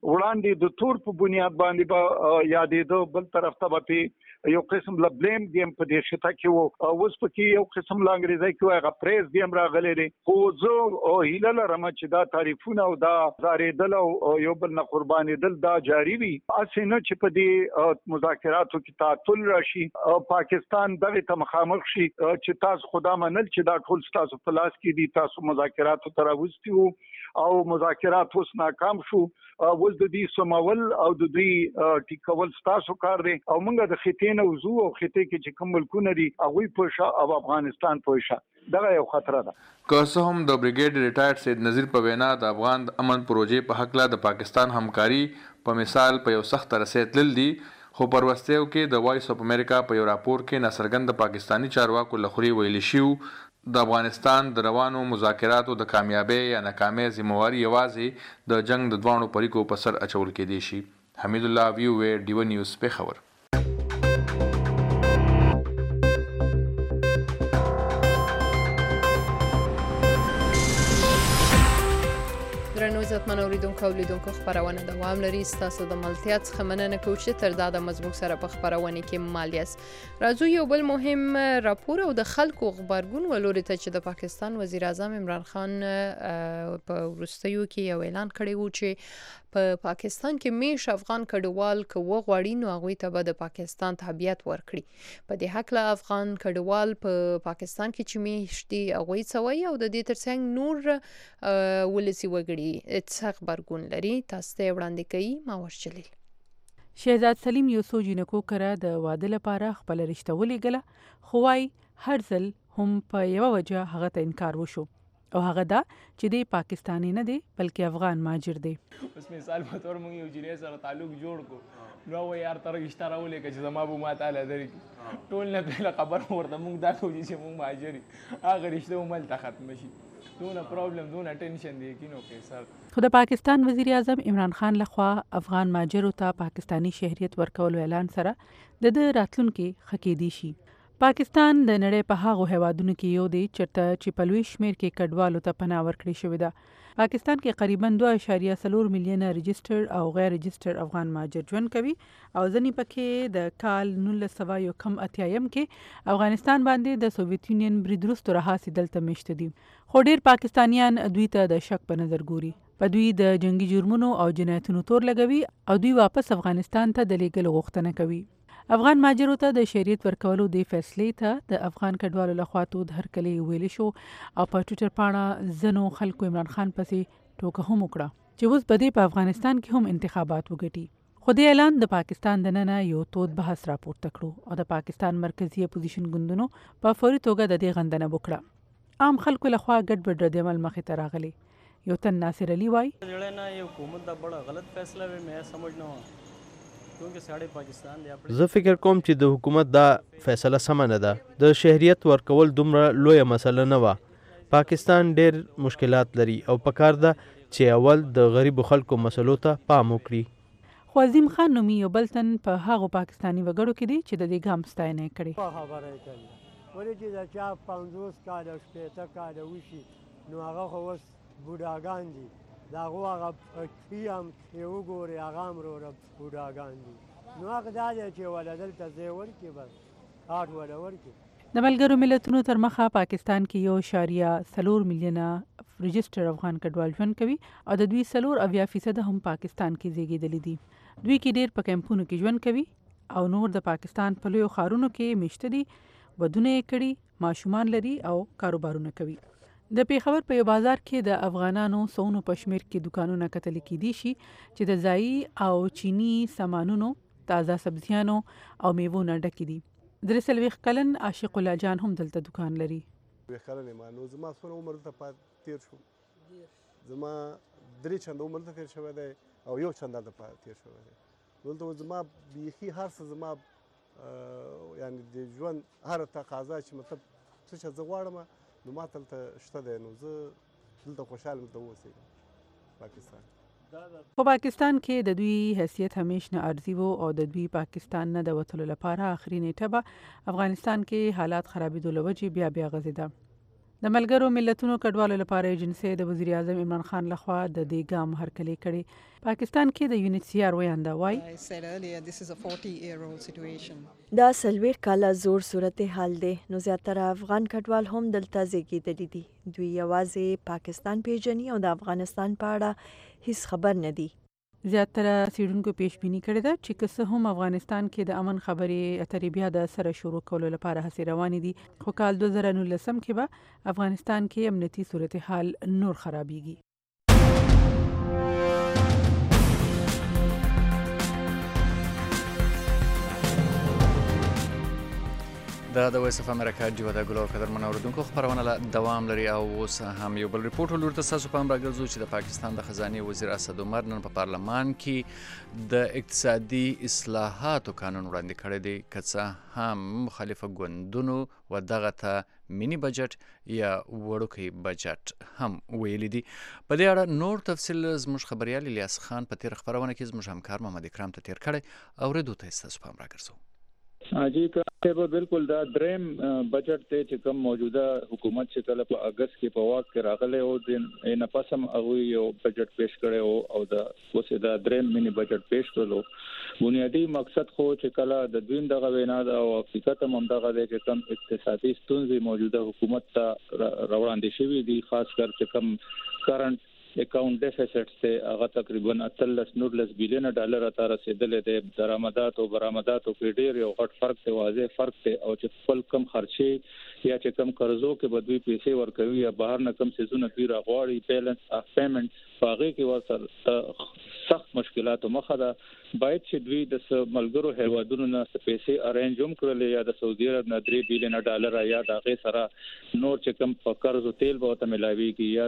وړاندې د تور په بنیاد باندې به یادېدو، بل طرف ته به یو قسم ل بلیم گیم په دې شته کې وو. اوس په کې یو قسم ل انګریزي کې هغه پریز گیم راغلی دی. خو زه هیله لرم چې دا تعریفونه او دا زارېدل او یو بل نه قربانېدل دا جاری وي. اسې نه چې په دې مذاکراتو کې تعطل راشي، پاکستان دغه ته مخامخ شي چې تاسو خدا منل چې دا ټول تاسو په لاس کې دي، تاسو مذاکراتو ته راوستي وو او مذاکرات اوس ناکام شو. اوس د دې سمول او د دې ټیکول تاسو کار دی او موږ د خطې نه وزو او خطې کې چې کوم ملکونه دي هغه په شا او افغانستان په شا دغه یو خطر ده. که څه هم د بریګیډ ریټایرډ سید نذیر په وینا د افغان امن پروژې په حق لا د پاکستان همکاري په مثال په یو سخت رسید تلل دي، خو پر وروستیو کې د وایس اف امریکا په یو راپور کې ناڅرګند پاکستانی چارواکو لخوا ویل شوی د افغانستان د روانو مذاکراتو د کامیابی یا ناکامۍ ذمہواری یوازې د جنگ د دوانو پریکو په سر اچول کېدی شي. حمید الله ویو وی ډیو نیوز په خبر. درنو عزتمن اوریدونکو او لیدونکو خبرونه دوام لري. ستاسو د ملتیا څخه مننه کوم چې تر دا د مزموږ سره په خبرونه کې مالیاس. راځو یو بل مهم راپور او د خلکو خبرګون ولوري ته چې د پاکستان وزیر اعظم عمران خان په وروستیو کې یو اعلان کړی و چې په پاکستان کې میش افغان کډوال کو غواړي نو هغه ته به د پاکستان تابعیت ورکړي. په دې حق له افغان کډوال په پاکستان کې چې میشتي هغه څوي او د دې ترڅنګ نور ولسی وګړي څه خبرګون لري تاسو ته وړاندې کوي ماور جلیل. شهزاد سلیم یو سو جنکو کرا د واده لپاره خپل رشتہ ولېګله، خو وايي هر ځل هم په یو وجه هغه ته انکار وشو او هغه دا چې دی پاکستانی نه دی بلکې افغان ماجر دی. اوس مثال په تور موږ یو جنې سره تعلق جوړ کو نو و یار تر رشتہ راولې چې زما به ما تعالی درې ټول نه بل خبر ورته موږ دا کوو چې موږ ماجر هغه رشتہ مل ته ختم شي. دونه پرابلم دونه ټینشن دی کینو کې سر. خو د پاکستان وزیر اعظم عمران خان لخوا افغان ماجرو ته پاکستانی شهریت ورکول اعلان سره د د راتلونکو خکېدي شي. پاکستان د نړۍ په هغو هیوادونو کې یو دی چرته چې په لوی شمیر کې کډوالو ته پناه ورکړې شوې ده. پاکستان کې تقریبا دوه اعشاریه څلور میلیونه رجسټر او غیر رجسټر افغان ماجر ژوند کوي او ځنې پکې د کال نولس سوه یو کم اتیایم کې افغانستان باندې د سوویت یونین برید وروسته راهاسې دلته میشته دي. خو ډیر پاکستانیان دوی ته د شک په نظر ګوري، په دوی د جنگي جرمونو او جنایتونو تور لګوي او دوی واپس افغانستان ته د لیږلو غوښتنه کوي. افغان ماجرو ته د شهریت ورکولو د فیصلې ته د افغان کډوالو لخوا تود هرکلی ویل شو او په ټویټر پاڼه ځنو خلکو عمران خان پسې ټوکه هم وکړه چې اوس بده په افغانستان کې هم انتخابات وګټي. خو د اعلان د پاکستان د ننه یو تود بحث راپورته کړو او د پاکستان مرکزی اپوزیشن ګوندونو په فوري توګه د دې غندنه وکړه. عام خلکو لخوا ګډ وډ رد عمل مخې ته راغلی. یو تن ناصر علي وایي جوړه یو حکومت دا بڑا غلط فیصله وی مې سمجھ نه و. زه فکر کوم چې د حکومت دا فیصله سمه نه ده. د شهریت ورکول دومره لویه مسله نه وه. پاکستان ډیر مشکلات لري او پکار ده چې اول د غریبو خلکو مسلو ته پام وکړي. خو عظیم خان نومي یو بل تن په هغو پاکستانی وګړو کې دی چې د دې ګام ستاینه یې کړې. خبره یې کوي ولې چې د چا پنځوس کاله شپېته کاله وشي نو هغه خو اوس بوډاګان دي، د هغو هغه پښتي هم چې وګورې هغه هم وروره بوډاګان دي. نو هغه دا دی چې وله دلته ځای ورکړي بس هاټ وله ورکړي. د ملګرو ملتونو تر مخه پاکستان کې یو اعشاریه څلور میلیونه رجسټر افغان کډوال ژوند کوي او د دوی څلور اویا فیصده هم پاکستان کې زیږېدلي دي. دوی کې ډیر په کیمپونو کې ژوند کوي او نور د پاکستان په لویو ښارونو کې میشته دي، ودونه یې کړي، ماشومان لري او کاروبارونه کوي. د پیښور په یو بازار کې د افغانانو سونو په شمیر کې دکانونه کتل کېدي شي چې د ځایي او چینی سامانونو، تازه سبزیانو او میوو نه ډکې دي. درې څلوېښت کلن عاشق الله جان هم دلته دکان لري. کلن ما نو زما څونه عمر ته تیر شو، زما درې چنده عمر ته تیر شوی دی او یو چنده ته تیر شوی دی. دلته زما بیخي هر څه زما یعنی د ژوند هر تقاضا چې مطلب څه چې زه غواړم نو ما دلته شته دی، نو زه دلته خوشحاله دلته اوسېږم پاکستان. په پاکستان کې د دوی حیثیت همیش نه ارزي وو او د دوی پاکستان نه د وتلو لپاره آخري نیټه به افغانستان کې حالات خرابېدو له وجې بیا بیا غځېده. د ملګرو ملتونو کډوالو لپاره ایجنسی د وزیر اعظم عمران خان لخوا د دې ګام هرکلی کړي. پاکستان کې د یونیټ سی آر وینده وای دا څلوېښت کاله زوړ صورتحال دی، نو زیاتره افغان کډوال هم دلته زیږېدلي دي. دوی یوازې پاکستان پیژني او د افغانستان په اړه هیڅ خبر نه دي. زیاتره څېړونکو پیش بیني کړې ده چې که څه هم افغانستان کې د امن خبرې اترې بیا د سره شروع کولو لپاره هڅې روانې دي، خو کال دوه زره نولسم کې به افغانستان کې امنیتي صورتحال نور خرابېږي. دا د وایس اف امریکا جوه د ګلو قدرمن اوریدونکو خبرونه له دوام لري او اوس هم یو بل ریپورت ولور ته تاسو پام راګرځو چې د پاکستان د خزانه وزیر اسد عمر نن په پارلمان کې د اقتصادي اصلاحاتو قانون وړاندې کړی دی، که څه هم مخالفه ګوندونو و دغه ته مینی بجټ یا وړوکی بجټ هم ویلي دي. په دې اړه نور تفصیل زموږ خبريال الیاس خان په تیر خبرونه کې زموږ همکار محمد اکرام ته تیر کړی او ردو ته تاسو پام راګرځو. جی که بالکل دا دریم بجټ ته چې کوم موجوده حکومت چې کله په اگست کې په واک کې راغله او د نه پسم هغه یو بجټ پیش کړي او د اوسه دا دریم مینی بجټ پیش کړو. بنیادی مقصد خو چې کله د دویم دغه وینا او حقیقت هم دغه د چې کوم اقتصادي ستونزې موجوده حکومت ته روانې شوې دي، خاص کر چې کوم کرنٹ اکاؤنٹ ډیفیسټ ته هغه تقریبا اتلس نورلس بلین ډالر ته رسیدلې ده. درآمدات او برآمدات کې ډېر یو غټ فرق دی، واضح فرق دی او چې خپل کم خرچي یا چې کم قرضو کې بدوي پیسې ورکوي یا بهر نه کم سيزونه پیر غواړي بیلانس اف پیمنٹ هغه کې ورسره سخت مشکلات مخه ده. باید چې دوی د ملګرو هیوادونو نه پیسې ارینج هم کړل یا د سعودي عرب نه درې بلین ډالر یا د هغه سره نور چې کم قرض او تیل به ته ملاويږي یا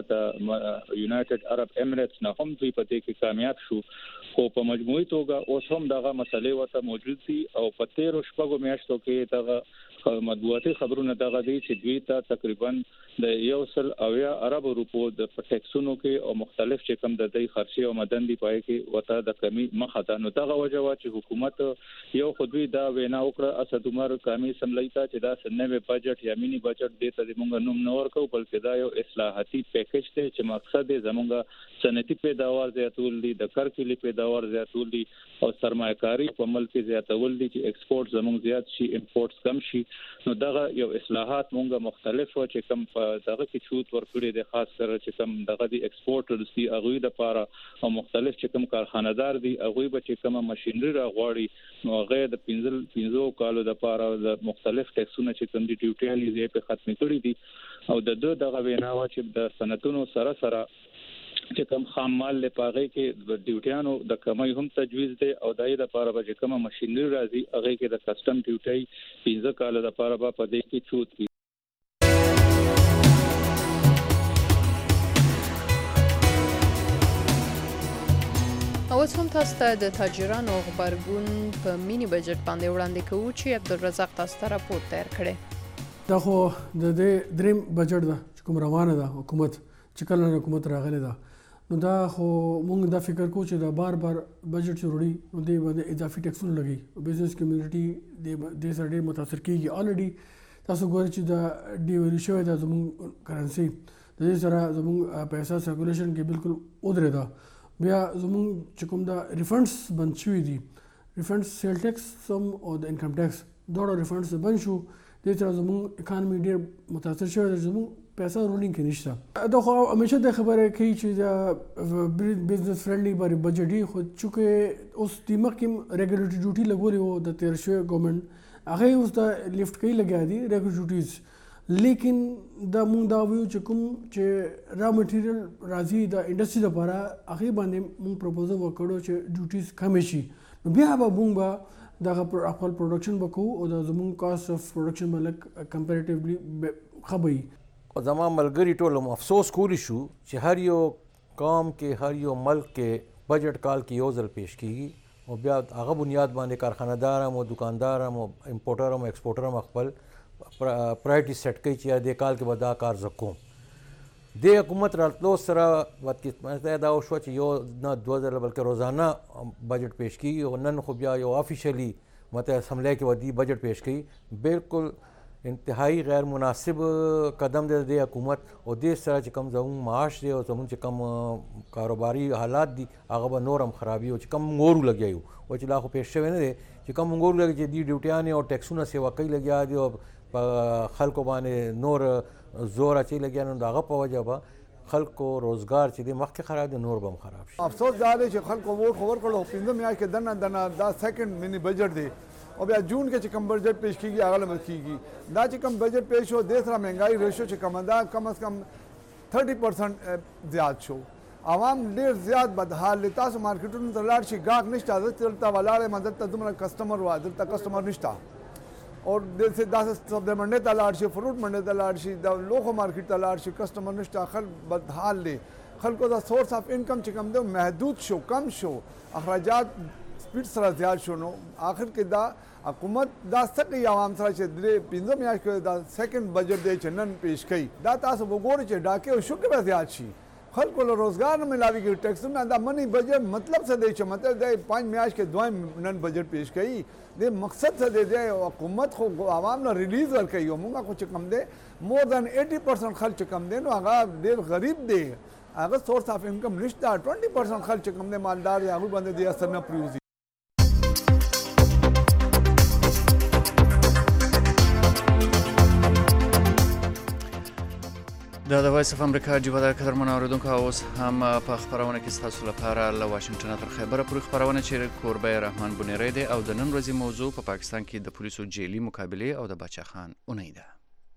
د یونایټډ عرب امریټس نه هم دوی په دې کې کامیاب شو. خو په مجموعي توګه اوس هم دغه مسلې ورته موجود دي او په تیرو شپږو میاشتو کې دغه مطبوعاتي خبرونه دغه دي چې دوی ته تقریبا د یو سل اویا عرب روپو د ټیکسونو کې او مختلف چې کم د دې خرچي او مدن دی پای کې وته د کمی مخه ده. نو دغه وجه وا چې حکومت یو خودوی دا وینا وکړه اسد عمر کمی سملیتا چې دا سنوي بجټ یا مینی بجټ دی ته موږ نوم نور کو بلکې دا یو اصلاحاتي پیکیج دی چې مقصد یې زموږه صنعتي پیداوار زیاتول دي، د کرکلي پیداوار زیاتول دي او سرمایه‌کاري په ملک زیاتول دي چې ایکسپورټ زموږ زیات شي، امپورټس کم شي. نو دغه یو اصلاحات مونږه مختلف و چې کوم په دغه کې چوت ورکړي د خاص کر چې کوم دغه دی ایکسپورټرز دي هغه د لپاره او مختلف چې کوم کارخانه‌دار دي هغه به چې کوم ماشينري راغواړي نو هغه د پنځل پنځو کالو د لپاره د مختلف ټیکسونه چې کوم دي ډیوټي یې په ختم کړی دي او د دوه دغه وینا و چې د صنعتونو سره سره چې کوم خام مال لپاره کې د ډیوټیانو د کمای هم تجویز دی او دای د لپاره به کوم ماشينري راځي هغه کې د کسٹم ډیوټي پنځه کال د لپاره به په دې کې چوت کی. اوس هم تاسو ته د تاجرانو غبرګون په مینی بجټ باندې وړاندې کوو چې عبدالرزاق تاسو ته راپور تیار کړی. دا خو د دې دریم بجټ ده چې کوم روانه ده حکومت چې کله حکومت راغلی ده نو دا خو مونږ دا فکر کوو چې دا بار بار بجټ چورړي نو دې باندې اضافي ټیکسونه لګي او بزنس کمیونټي دې سره ډېر متاثر کیږي. الریډي تاسو ګورئ چې دا ډیوالو شوی دا زموږ کرنسي د دې سره زموږ پیسې سرکولیشن کې بالکل ودرې ده. بیا زموږ چې کوم دا ریفنډس بند شوي دي، ریفنډس سیل ټیکس سم او د انکم ټیکس دواړه ریفنډس بند شو، دې سره زموږ اکانومي ډېر متاثر شوی ده، زموږ پیسې رولینګ کې نشته. دا خو همیشه د خبره کوي چې دا بزنس فرندلی باندې بجټ دی، خو چونکه اوس د مخکې ریګولیټري ډیوټي لګولې وو د تیر شوی ګورنمنټ هغه اوس دا لیفټ کوي لګیا دي ریګولیټري ډیوټیز، لیکن دا مونږ دا ویو چې کوم چې را مټیریل راځي د انډستری لپاره هغه باندې مونږ پروپوزل وکړو چې ډیوټیز کم شي. نو بیا به مونږ به دغه خپل پروډکشن وکړو او د زموږ کاست اف پروډکشن ملک کمپیریټیولی خبري. زما ملګری ټول افسوس کولی شو چې هر یو قوم کې هر یو ملک کې بجټ کال کې یو ځل پیش کیږي او بیا هغه بنیاد باندې کارخانه‌دار او دکاندار او امپورټر او ایکسپورټر هم خپل پرایورټي سیټ کوي چې د کال کې به دا کار زکوم. د حکومت راتلو سره وخت دا شو چې یو نه دوه ځله بلکې روزانه بجټ پیش کیږي او نن خو بیا یو افیشلی مته اسمبلی کې ودی بجټ پیش کړي. بالکل انتهایی غیر مناسب قدم دی د حکومت او دې سره چې کوم زموږ معاش دی او زموږ چې کوم کاروباري حالات دي هغه به نور هم خرابي او چې کوم مونږ ورلګیا یو او چې لا خو پیښ شوی نه دی چې کوم مونږ ورلګیا چې دي ډیوټیانې او ټیکسونه سیوا کوي لګیا دي او په خلکو باندې نور زور اچي لګیا نو د هغه په وجه به خلکو روزګار چې دی مخکې خراب دی نور به هم خراب شي. افسوس دا دی چې خلکو ووټ خو ورکړو پنځه میاشتې کې دننه دننه دا سیکنډ منی بجټ دی او بیا جون کې چې کوم بجټ پیش کیږي هغه لمر کیږي دا چې کوم بجټ پیش شو د سره مهنګای ریشو چې کوم دا کم از کم ثلاثين پرسنټ زیات شو عوام ډیر زیات بدحال تاسو مارکیټونو ته لاړ شي گاهک نشته دلته ولاړې مدد ته دومره کسٹمر وا دلته کسٹمر نشته او دلته داسې سبزی منډي ته لاړ شي فروټ منډي ته لاړ شي د لوخو مارکیټ ته لاړ شي کسٹمر نشته خلک بدحال دي خلکو دا سورس اف انکم چې کوم دی محدود شو کم شو اخراجات سپیډ سره زیات شو نو آخر کې دا حکومت دا څنګه عوام سره چې د پنځه میاشتې کې دا سیکنډ بجټ دی چې نن پیش کړي دا تاسو وګورئ چې ډاکې او شوکې به زیات شي خلکو له روزګار نه ملاويږي ټیکسونه دا منی بجټ مطلب څه دی چې مطلب دی پنځه میاشتې کې دویم نن بجټ پیش کړي د مقصد څه دی دی حکومت خو عوام له ریلیز ورکوي او موږ خو چې کم دی مور دین ایټي پرسنټ خلک کم دی نو هغه ډېر غریب دی هغه سورس اف انکم نشته ټوینټي پرسنټ خلک کم دی مالدار هغه باندې دی اثر نه پریوزي. دا د وایس اف امریکا جیبه د قدرمنو اوریدونکو اوس هم په خپرونه کې ستاسو لپاره له واشنگټن تر خیبره پورې خپرونه چې کوربه رحمان بنیری دی او د نن ورځې موضوع په پا پاکستان کې د پولیسو جیلي مقابله او د باچا خان اونۍ ده.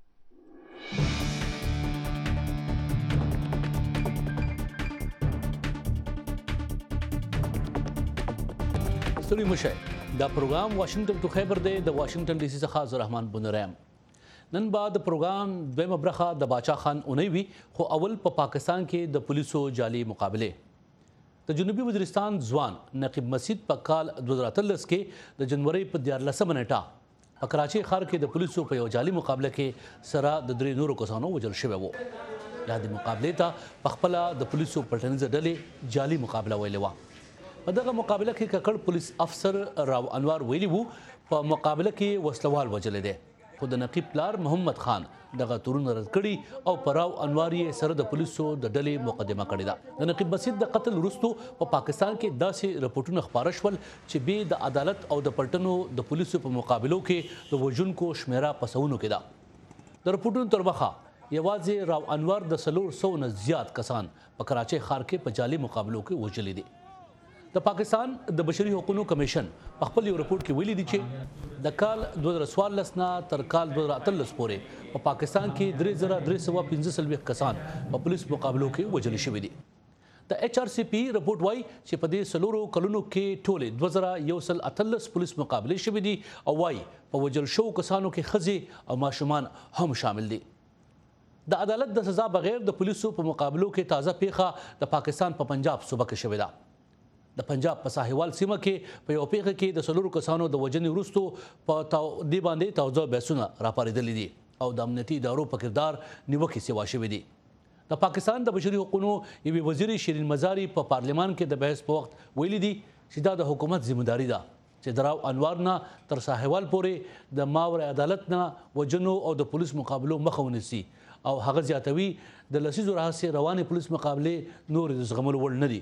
ستړي مشه دا پروګرام واشنگټن ټو خیبر دی د واشنگټن ډي سي څخه زه رحمان بنیری نن بعد پروګرام دویمه برخه د باچا خان اونۍ وي خو اول په پا پاکستان کې د پولیسو جعلي مقابله د جنوبي وزیرستان ځوان نقیب مسعود په کال دوه هزار اتلس کې د جنوري په دیارلسمه نیټه په کراچۍ ښار کې د پولیسو په یو جعلي مقابله کې سره د درې نورو کسانو وژل شوي وو. دا د مقابلې ته په خپله د پولیسو پلټنیزه ډلې جعلي مقابله ویلې وه. په دغه مقابله کې ککړ پولیس افسر راو انوار ویلي وو په مقابله کې وسلوال وژلی دی خو د نقیب پلار محمد خان دغه تورونه رد کړي او پراو انوار یې سره د پولیسو د ډلې مقدمه کړې ده. د نقیب مسعود د قتل وروسته په پا پاکستان کې داسې رپورټونه خپاره شول چې بې د عدالت او د پلټنو د پولیسو په مقابلو کې د وژونکو شمیره په سوونو کې ده. د رپورټونو تر مخه یوازې راو انوار د څلور سوو نه زیات کسان په کراچۍ ښار کې په جعلي مقابلو کې وژلي دي. د پاکستان د بشري حقوقو کمیشن په خپل یو رپورټ کې ویلي دي چې د کال دوه هزار څوارلس نه تر کال دوه هزار اتلس پورې په پاکستان کې درې زره درې سوه پنځه څلوېښت کسان په پولیس مقابلو کې وژل شوي دي. د ایچ آر سی پی رپورټ وایي چې په دې څلورو کلونو کې ټولې دوه زره یو سل اتلس پولیس مقابلې شوي دي او وایي په وژل شوو کسانو کې ښځې او ماشومان هم شامل دي. د عدالت د سزا بغیر د پولیسو په مقابلو کې تازه پیښه د پاکستان په پنجاب صوبه کې شوې ده. د پنجاب په ساحوال سیمه کې په یو پیښه کې د څلورو کسانو د وژنې وروسته په دې باندې توزیع بحثونه راپارېدلي دي او د امنیتي ادارو په کردار نیوکې سیوا شوې دي. د پاکستان د بشري حقوقو یوې وزیر شیرین مزاري په پارلمان کې د بحث په وخت ویلي دي چې دا د حکومت ذمہداري ده چې د راو انوار نه تر ساحوال پورې د ماور عدالت نه وژنو او د پولیس مقابلو مخه ونیسي او هغه زیاتوي د لسیزو راهیسې روانې پولیس مقابلې نور د زغملو وړ نه دي.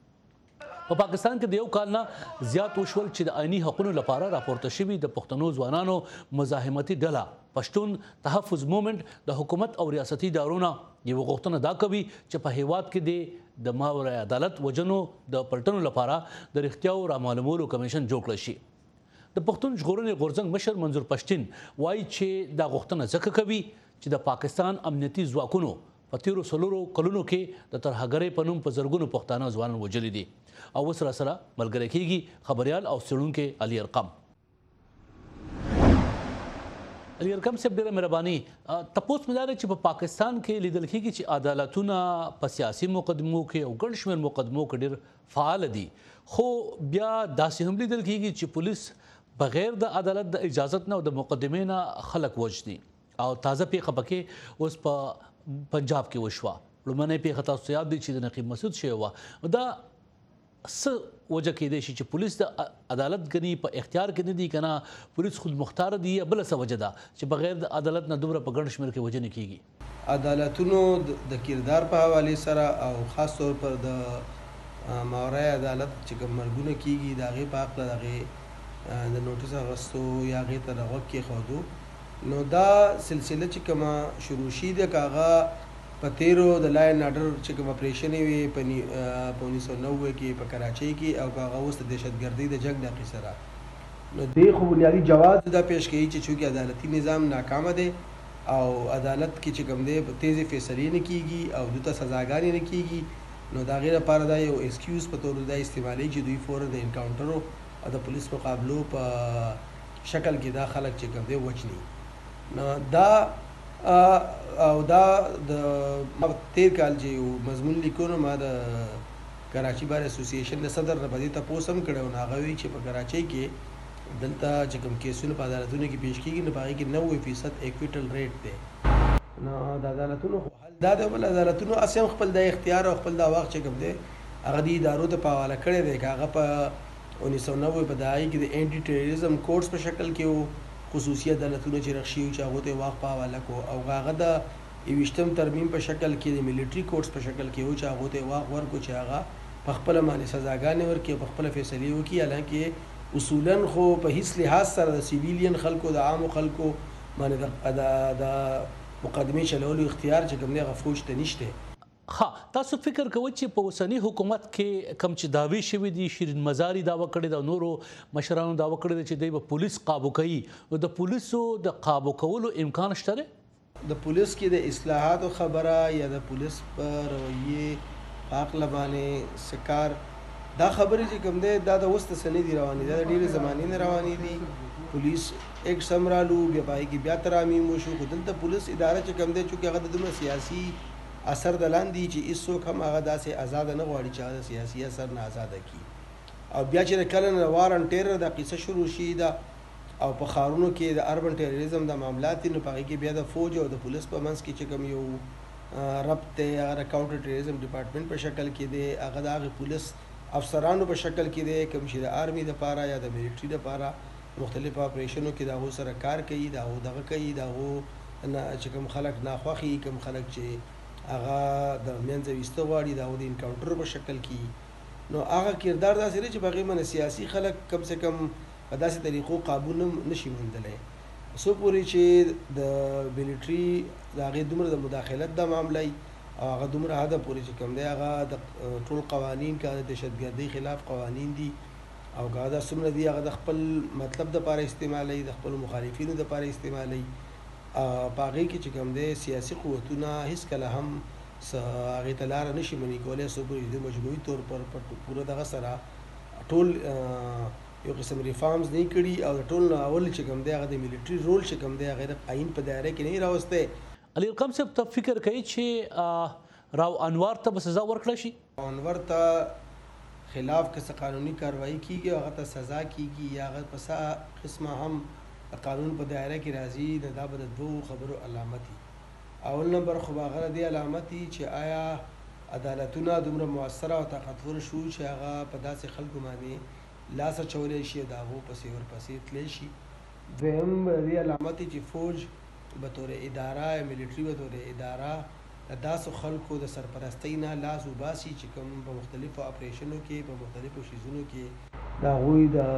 په پاکستان کې د یو کال نه زیات وشول چې د آئینی حقوقو لپاره راپورته شوي د پښتنو ځوانانو مزاحمتي ډله پښتون تحفظ مومنټ د حکومت او ریاستي ادارو یو غوښتنه دا کوي چې په هیواد کې د ماورای عدالت وجنو د پلټنو لپاره د رښتیاو رامعلومولو کمیشن جوړ کړی شي. د پښتون ژغورنې غورځنګ مشر منظور پښتین وایي چې دا غوښتنه ځکه کوي چې د پاکستان امنیتي ځواکونو په تیرو څلورو کلونو کې د ترهګرۍ په نوم په زرګونو پښتانه ځوانان وژلي دي. او سره سره ملګری کیږي خبريال او څېړونکی علي ارقم. علي ارقم صاحب ډېره مهرباني تپوس مې دا دی چې په پاکستان کې لیدل کیږي چې عدالتونه په سیاسي مقدمو کې او ګڼ شمېر مقدمو کې ډېر فعال دي خو بیا داسې هم لیدل کیږي چې پولیس بغیر د عدالت د اجازت نه او د مقدمې نه خلک وژني او تازه پیښه پکې اوس په پنجاب کې وشوه. لومړنۍ پیښه تاسو یاد دي چې د نقیب مسعود شوې وه. دا څه وجه کېدای شي چې پولیس د عدالت غني په اختیار کې نه دي کنه پولیس خود مختار دي یا بل څه وجه ده چې بغیر د عدالت نه دومره په ګڼ شمېر کې وجه نه کیږي؟ عدالتونو د کردار په حواله سره او خاص طور پر د ماورای عدالت چې کوم مرګونه کیږي د هغې په حقله د هغې د نوټس اخیستو یا هغې ته غوږ کېښودو، نو دا سلسله چې کومه شروع شي ده که هغه په تیرو د لا اینډ آرډر چې کوم اپریشن وي په انیس سو نوے کې په کراچۍ کې او که هغه اوس د دهشتګردۍ د جنګ د هغې سره، نو دې خو بنیادي جواز دا پیش کوي چې چونکې عدالتي نظام ناکامه دی او عدالت کې چې کوم دی تیزې فیصلې نه کیږي او دوی ته سزاګانې نه کیږي، نو د هغې لپاره دا یو ایکسکیوز په توګه دا استعمالوي چې دوی فورا د انکاونټرو او د پولیس مقابلو په شکل کې دا خلک چې کوم دی وچني. نو دا او دا د تیر کال چې یو مضمون لیکو نو ما د کراچي بار اسوسییشن د صدر نه په دې تپوس هم کړی و، نو هغه وایي چې په کراچۍ کې دلته چې کوم کیسونه په عدالتونو کې پیش کېږي نو په هغې کې نوي فیصد ایکویټل ریټ دی. نو د عدالتونو خو حل دا دی، بل عدالتونو هسې هم خپل د اختیار او خپل دا وخت چې کوم دی هغه د ادارو ته په حواله کړی دی، که هغه په انیس سو نوے په د هغې کې د اینټي ټیرریزم کورس په شکل کې و، خصوصي عدالتونه چې رخ شوي چې هغو ته یې واک په حواله کړو، او هغه د یویشتم ترمیم په شکل کې د ملیټري کورس په شکل کې و چې هغو ته یې واک ورکړو چې هغه په خپله باندې سزاګانې ورکړي او په خپله فیصلې وکړي، حالانکې اصولا خو په هیڅ لحاظ سره د سیویلین خلکو د عامو خلکو باندې د مقدمې چلولو اختیار چې کوم دی هغه فوج ته نشته. ها تاسو فکر کوئ چې په اوسني حکومت کې کم چې دعوی شوي دي، شیرین مزاري دعوه کړې ده، نورو مشرانو دعوه کړې ده چې دوی به پولیس قابو کوي، نو د پولیسو د قابو کولو امکان شته دی؟ د پولیس کې د اصلاحاتو خبره یا د پولیس په رویې په هکله باندې سکار دا خبرې چې کوم دی دا د اوس ته څه نه دي روانې، دا د ډېرې زمانې نه روانې دي. پولیس ایکټ هم رالو، بیا په هغې کې بیا ترامیم وشو، خو دلته پولیس اداره چې کوم دی چونکې هغه د دومره سیاسي اثر د لاندې چې هېڅوک هم هغه داسې ازاده نه غواړي چې هغه د سیاسي اثر نه ازاده کړي، او بیا چې کله نه وارن ټیرر دا قصه شروع شي دا او په ښارونو کې د اربن ټیرریزم د معاملات دي، نو په هغې کې بیا د فوج او د پولیس په منځ کې چې کوم یو ربط دی هغه د کاونټر ټیرریزم ډپارټمنټ په شکل کې دی، هغه د هغې پولیس افسرانو په شکل کې دی کوم چې د آرمي دپاره یا د ملیټري دپاره مختلفو اپریشنو کې د هغو سره کار کوي، د هغو دغه کوي، د هغو چې کوم خلک ناخوښ وي، کوم خلک چې هغه د منځه ویسته غواړي د هغو د انکاونټر په شکل کې، نو هغه کردار داسې دی چې په هغې باندې سیاسي خلک کم سے کم په داسې طریقو قابو نه نشي موندلی، څو پورې چې د ملیټري د هغې دومره د مداخلت دا معامله وي او هغه دومره حده پورې چې کوم دی هغه د ټول قوانین که د دهشتګردۍ خلاف قوانین دي او که هغه دا څومره دي هغه د خپل مطلب دپاره استعمالوي، د خپلو مخالفینو دپاره استعمالوي، په هغې کې چې کوم دی سیاسي قوتونه هېڅکله هم هغې ته لاره نشي منې کولی، څو پورې د مجموعي طور پر پوره دغه سره ټول یو قسم ریفارمز نه کړي او د ټول نه اول چې کوم دی هغه د ملیټري رول چې کوم دی هغه د آئین په دایره کې نه راوستی. علي ارقم صاحب ته فکر کوي چې راو انور ته به سزا ورکړه شي؟ انور ته خلاف که څه قانوني کاروایي کېږي هغه ته سزا کېږي یا هغه په څه قسمه هم د قانون په دایره کې راځي، نو دا به د دوو خبرو علامت وي. اول نمبر خو به هغه د دې علامت وي چې آیا عدالتونه دومره مؤثره او طاقتور شو چې هغه په داسې خلکو باندې لاس اچولی شي او د هغو پسې ورپسې تللی شي. دویم د دې علامت وي چې فوج بطور اداره یا ملیټري بطور اداره د داسو خلکو د سرپرستۍ نه لاس وباسي چې کوم په مختلفو اپریشنو کې په مختلفو شیزونو کې د هغوی د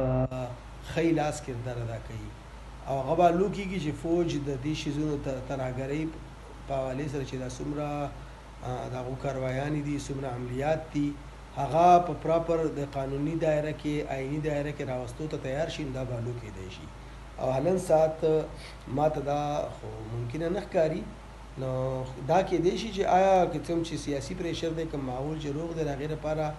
ښی لاس کردار ادا کوي، او هغه به لو کېږي چې فوج د دې شیزونو ترهګرۍ په حوالې سره چې دا څومره د هغو کاروایانې دي، څومره عملیات دي، هغه په پراپر د قانوني دایره کې آئیني دایره کې راوستو ته تیار شي، دا به لو کېدی شي. او حالن ساعت ما ته دا خو ممکنه نه ښکاري، نو دا کېدی شي چې آیا که څه هم چې سیاسي پریشر دی کوم ماحول چې روغ دی د هغې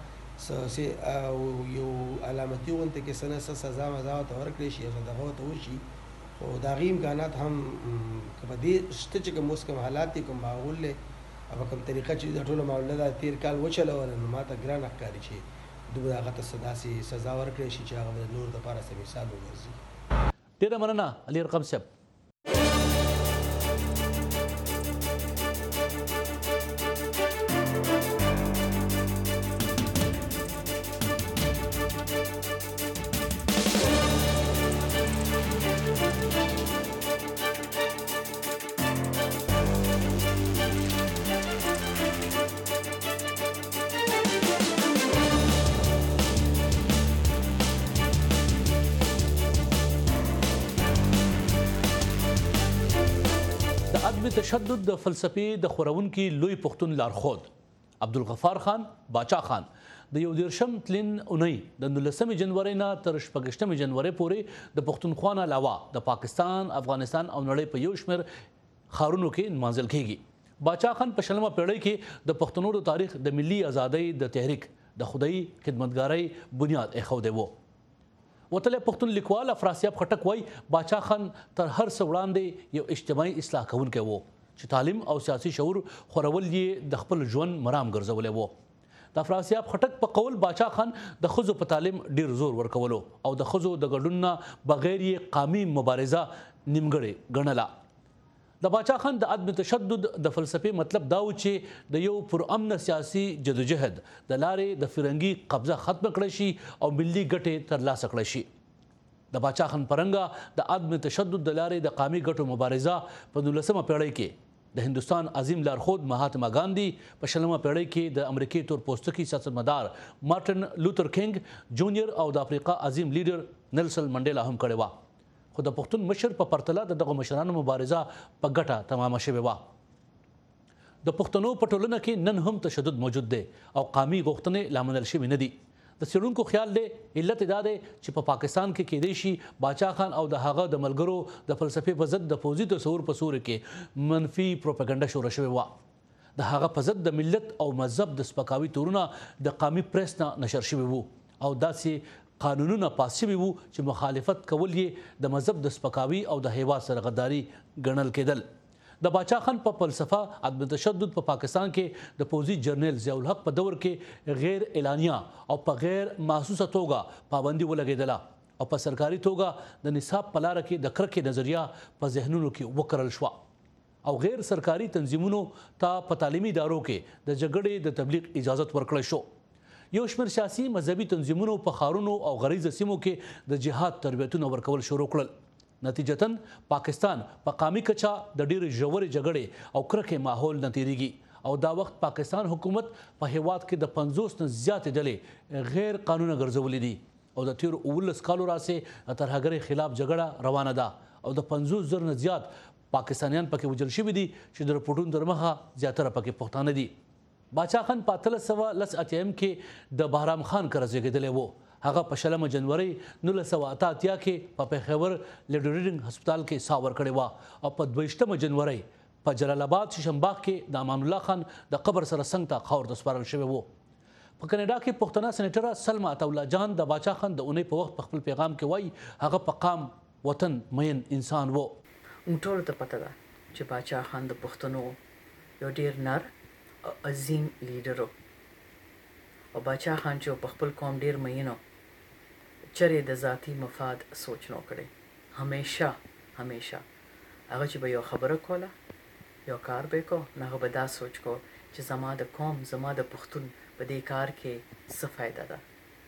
لپاره یو علامتي غونته کې څه نه څه سزا مزا ورته ورکړی شي یا دغه ورته وشي، خو د هغې امکانات هم که په دې شته چې کوم اوس کوم حالات دي کوم ماحول دی او په کوم طریقه چې دا ټوله معامله دا تېر کال وچلوله، نو ما ته ګرانه ښکاري چې دوی به هغه ته څه داسې سزا ورکړی شي چې هغه به د نور دپاره څه مثال وګرځي. ډېره مننه علي ارقم صاحب. عدم تشدد د فلسفې د خورونکي لوی پښتون لارښود عبدالغفار خان باچا خان د یو دیرشم تلین اونۍ د نولسمې جنورۍ نه تر شپږشتمې جنورۍ پورې د پښتونخوا نه علاوه د پاکستان، افغانستان او نړۍ په یو شمېر ښارونو کې نمانځل کیږي. باچا خان په شلمه پیړۍ کې د پښتنو د تاریخ د ملي ازادۍ د تحریک د خدای خدمتګارۍ بنیاد ایښودی و. وتلی پښتون لیکوال افراسیاب خټک وایي باچا خان تر هر څه وړاندې یو اجتماعي اصلاح کوونکی و چې تعلیم او سیاسي شعور خورول یې د خپل ژوند مرام ګرځولی و. د افراسیاب خټک په قول باچا خان د ښځو په تعلیم ډیر زور ورکولو او د ښځو د ګډون نه بغیر یې قامي مبارزه نیمګړې ګڼله. د باچا خان د عدم تشدد د فلسفې مطلب دا و چې د یو پرامن سیاسي جدوجهد د لارې د فرنګي قبضه ختم کړی شي او ملي ګټې ترلاسه کړی شي. د باچا خان پرنګه د عدم تشدد د لارې د قامي ګټو مبارزه په نولسمه پیړۍ کې د هندوستان عظیم لارښود مهاتما ګاندي، په شلمه پیړۍ کې د امریکای تور پوستکي سیاستمدار مارټن لوتر کینګ جونیئر او د افریقا عظیم لیډر نیلسن منډیلا هم کړې وه. خو د پښتون مشر په پرتله د دغه مشرانو مبارزه په ګټه تمامه شوې وه. د پښتنو په ټولنه کې نن هم تشدد موجود دی او قامي غوښتنې لا منل شوي نه دي. د څېړونکو خیال دی علت دا دی چې په پاکستان کې کېدای شي باچا خان او د هغه د ملګرو د فلسفې په ضد د پوځي تصور په سوري کې منفي پروپاګاندا شروع شوې وه. د هغه په ضد د ملت او مذهب د سپکاوي تورونه د قامي پریس نه نشر شوي وو او داسې قانونونه پاس شوي وو چې مخالفت کول یې د مذهب د سپکاوي او د هیواد سره غداري ګڼل کېدل. د باچا خان په فلسفه عدم تشدد په پاکستان کې د پوځي جرنیل ضیاء الحق په دور کې غیر اعلانیه او په غیر محسوسه توګه پابندي ولګېدله او په سرکاري توګه د نصاب په لاره کې د کرکې نظریه په ذهنونو کې وکرل شوه او غیر سرکاري تنظیمونو ته په تعلیمي ادارو کې د جګړې د تبلیغ اجازت ورکړی شو. یو شمېر سیاسي مذهبي تنظیمونو په ښارونو او غریزه سیمو کې د جهاد تربیتونه ورکول شروع کړل. نتیجتاً پاکستان په پا قامي کچه د ډېرې ژورې جګړې او کرکې ماحول نه تېرېږي او دا وخت پاکستان حکومت په هیواد کې د پنځوس نه زیاتې ډلې غیر قانونه ګرځولې دي او د تېرو اوولس کالو راهیسې د ترهګرۍ خلاف جګړه روانه ده او د پنځوس زره نه زیات پاکستانیان پکې وژل شوي دي چې د رپورټونو تر مخه زیاتره پکې پښتانه دي. باچا خان په اتلس سوه لس اتیایم کې د بهرام خان کره زېږېدلی و. هغه په شلمه جنورۍ نولس سوه اته اتیا کې په پیښور لیډرینګ هسپتال کې ساه ورکړې وه او په دویشتمه جنورۍ په جلال آباد ششمباغ کې د امان الله خان د قبر سره څنګ ته خاورو ته سپارل شوی و. په کاناډا کې پښتنه سېنیټره سلما عطاالله جان د باچا خان د اونۍ په وخت په خپل پیغام کې وایي هغه په قام وطن مین انسان و. موږ ټولو ته پته ده چې باچا خان د پښتنو یو ډېر نر او عظیم لیډر و او باچا خان چې په خپل قوم ډېر مین و چرې د ذاتی مفاد سوچ نو کړی. همیشه همیشه هغه چې به یو خبره کوله یو کار به کو نه هغه به دا سوچ کو چې زما د قوم زما د پښتون په دې کار کې څه فایده ده.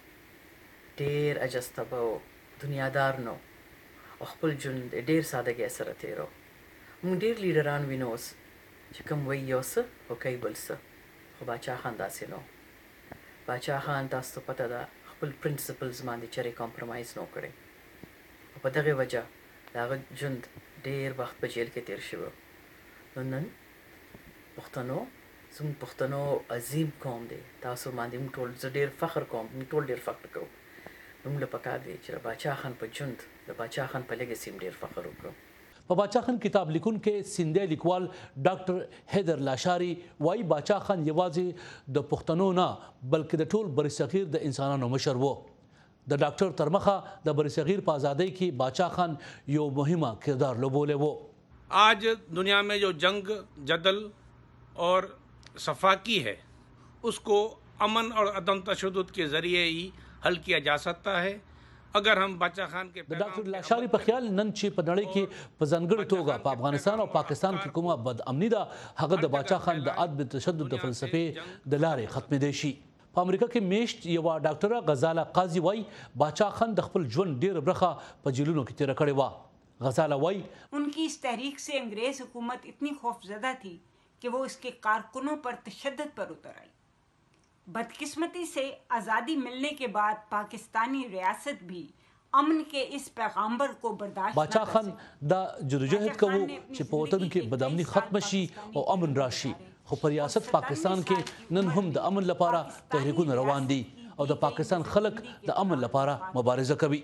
ډېر اجسته به و، دنیادار نو او خپل ژوند ډېر سادګۍ سره تېرو. موږ ډېر لیډران وینو اوس چې کوم وایي یو څه خو کوي بل څه، خو باچا خان داسې نو. باچا خان تاسو ته پته ده خپل پرنسپلز باندې چرې کمپرمایز نو کړی او په دغې وجه د هغه ژوند ډېر وخت په جیل کې تېر شوی. نو نن پښتنو زموږ پښتنو عظیم قوم دی، تاسو باندې موږ ټول زه ډېر فخر کوم، موږ ټول ډېر فخر کوو. موږ له پکار دی چې د باچا خان په ژوند د باچا خان په لیګسي هم ډېر فخر وکړو. په باچا خان کتاب لیکونکی سیندی لیکوال ډاکټر حیدر لاشاري وایي باچا خان یوازې د پښتنو نه بلکې د ټول برصغیر د انسانانو مشر و. د ډاکټر تر مخه د برصغیر په ازادۍ کې باچا خان یو مهمه کردار لوبولی و. आज दुनिया में जो जंग जदल और सफाकी है उसको अमन और अदम तशद्दुद के ज़रिए ही हल किया जा सकता है. اگر هم باچا خان کې د ډاکټر لاشاري په خیال نن چې په نړۍ کې په ځانګړې توګه په افغانستان او پاکستان کې کومه بد امني ده هغه د باچا خان د عدم تشدد د فلسفې د لارې ختمېدی شي. په امریکا کې میشت یوه ډاکټره غزاله قاضي وایي باچا خان د خپل ژوند ډېره برخه په جیلونو کې تېره کړې وه. غزاله وایي उनकी इस तहरीक से अंग्रेज हुकूमत इतनी खौफजदा थी कि वो इसके कारकुनों पर तशद्दुद पर उतर आई. बदकिस्मती से आज़ादी मिलने के बाद पाकिस्तानी रियासत भी अमन के इस पैगाम्बर को बर्दाश्त बादशाह खान دا جدوجہد کوو چې په وطن کې بدامني ختم شي او امن راشي خو په ریاست پاکستان کې نن هم د امن لپاره تحریکونه روان دي او د پاکستان خلک د امن لپاره مبارزه کوي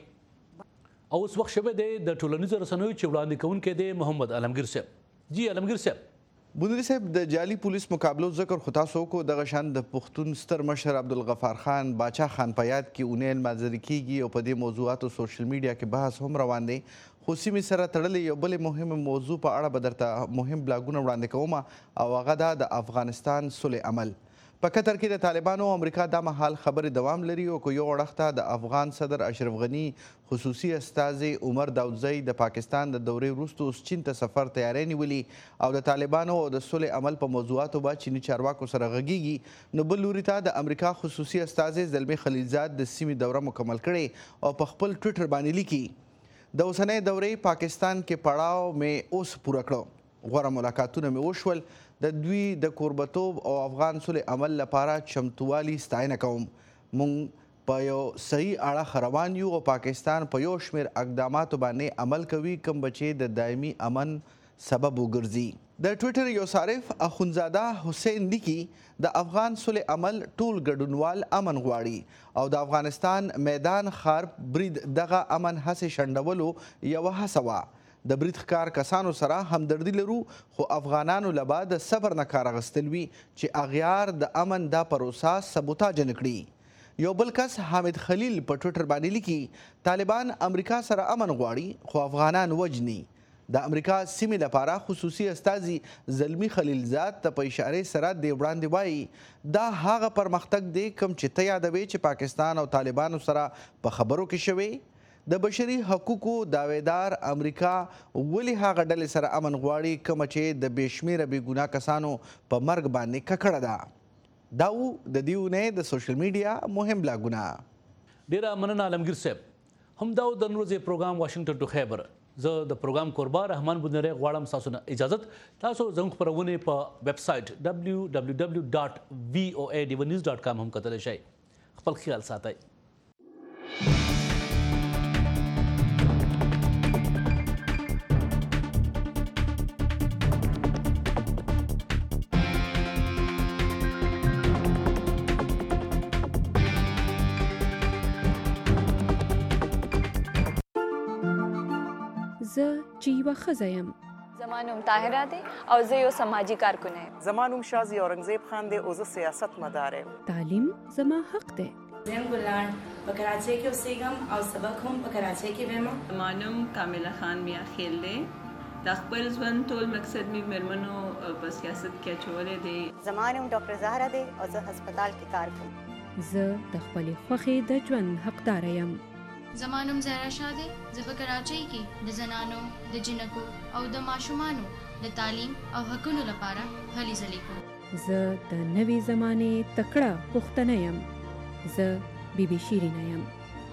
او اوس وخت شوه د ټولنیزو رسنیو چې وړاندې کوونکی دی محمد علمگیر صاحب جی علمگیر صاحب بندري صاحب د جعلي پولیس مقابلو ذکر خو تاسو کو دغه شان د پښتون ستر مشر عبدالغفار خان باچا خان په یاد کې اونیل مازری کیږي او په دې موضوعاتو سوشل میډیا کې بحث هم روان دی خو سیمې سره تړلې یو بلې مهمه موضوع په اړه به درته مهم بلاګونه وړاندې کوم او هغه دا د افغانستان صلح عمل په قطر کې د طالبانو او امریکا دا مهال خبرې دوام لري او که یو اړخته د افغان صدر اشرف غني خصوصي استازی عمر داودزی د پاکستان د دورې وروسته اوس چین ته سفر تیاری نیولي او د طالبانو او د صلح عمل په موضوعاتو به چیني چارواکو سره غږیږي نو بل لوري ته د امریکا خصوصي استازی زلمی خلیلزاد د سیمې دوره مکمل کړې او په خپل ټویټر باندې لیکي د اوسنۍ دورې پاکستان کې پړاو مې اوس پوره کړو غوره ملاقاتونه مې وشول د دوی د کوربتوب او افغان صلح عمل لپاره چمتووالي ستاینه کوم مونږ په یو صحیح اړخ روان یو او پاکستان په یو شمېر اقداماتو باندې عمل کوي کوم به چې د دایمي امن سبب وګرځي د ټویټر یو صارف اخونزاده حسین لیکي د افغان صلح عمل ټول ګډونوال امن غواړي او د افغانستان میدان خارب برید دغه امن هڅې شنډولو یوه هڅه وه د برید ښکار کسانو سره همدردي لرو خو افغانانو له به د صبر نه کار اخیستل وي چې اغیار د امن دا پروسه سبوتاج نه کړي یو بل کس حامد خلیل په ټویټر باندې لیکي طالبان امریکا سره امن غواړي خو افغانان وجني د امریکا سیمې لپاره خصوصي استازي زلمی خلیلزاد ته په اشارې سره دی وړاندې وایي دا هغه پرمختګ دی کوم چې ته یادوي چې پاکستان او طالبانو سره په خبرو کې شوی د بشري حقوقو داویدار امریکا ولې هغه ډلې سره امن غواړي کومه چې د بې شمېره بې ګناه کسانو په مرګ باندې ککړه ده دا و د دې اونۍ د سوشل میډیا مهم بلاګونه ډېره مننه علمگیر صاحب همدا و د نن ورځې پروګرام واشنګټن ټو خیبر زه د پروګرام کوربه رحمان بندری غواړم ستاسو نه اجازت تاسو زموږ خپرونې په ویب سایټ ډبلیو ډبلیو ډبلیو ډاټ وی او اے ډیو نیوز ډاټ کام هم کتلی شئ خپل خیال ساتئ زه چې یوه ښځه یم زما نوم طاهره دی او زه یو سماجي کارکونه یم زما نوم شازي اورنګزیب خان دی او زه سیاست مدار یم تعلیم زما حق دی زم ګلان په کراچۍ کې اوسېږم او سبق هم په کراچۍ کې وایم زما نوم کامله خان میا خیل دی د خپل ژوند ټول مقصد مې مېرمنو په سیاست کې اچولی دی زما نوم ډاکټر زهره دی او زه هسپتال کې کار کوم زه د خپلې خوښې د ژوند حقداره یم زما نوم زهرا شاه دی زه په کراچۍ کې د زنانو د جنکو او د ماشومانو د تعلیم او حقونو لپاره هلې ځلې کوم زه د نوې زمانې تکړه پښتنه یم زه بی بی شیرینه یم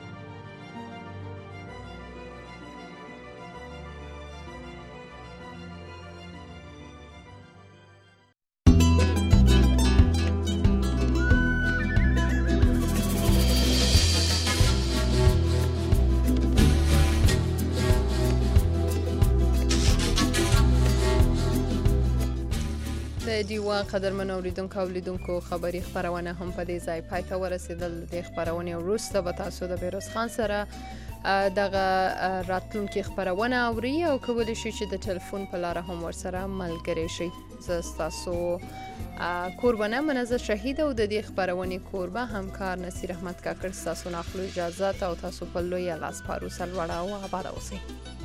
د دیوا قدرمن اوریدونکو او لیدونکو خبري خبرونه هم په دې ځای پای ته ورسېدل د خبرونه وروسته به تاسو د بیروز خان سره دغه راتلونکي خبرونه اوري او کولی شي چې د ټلیفون په لاره هم ورسره ملګری شي زه ستاسو قربانه منزه شهید او د دې خبرونې قربه همکار نصیر احمد کاکړ ستاسو نه اخلو اجازه او تاسو په لوی لاس پارو سلوړه او آباد اوسئ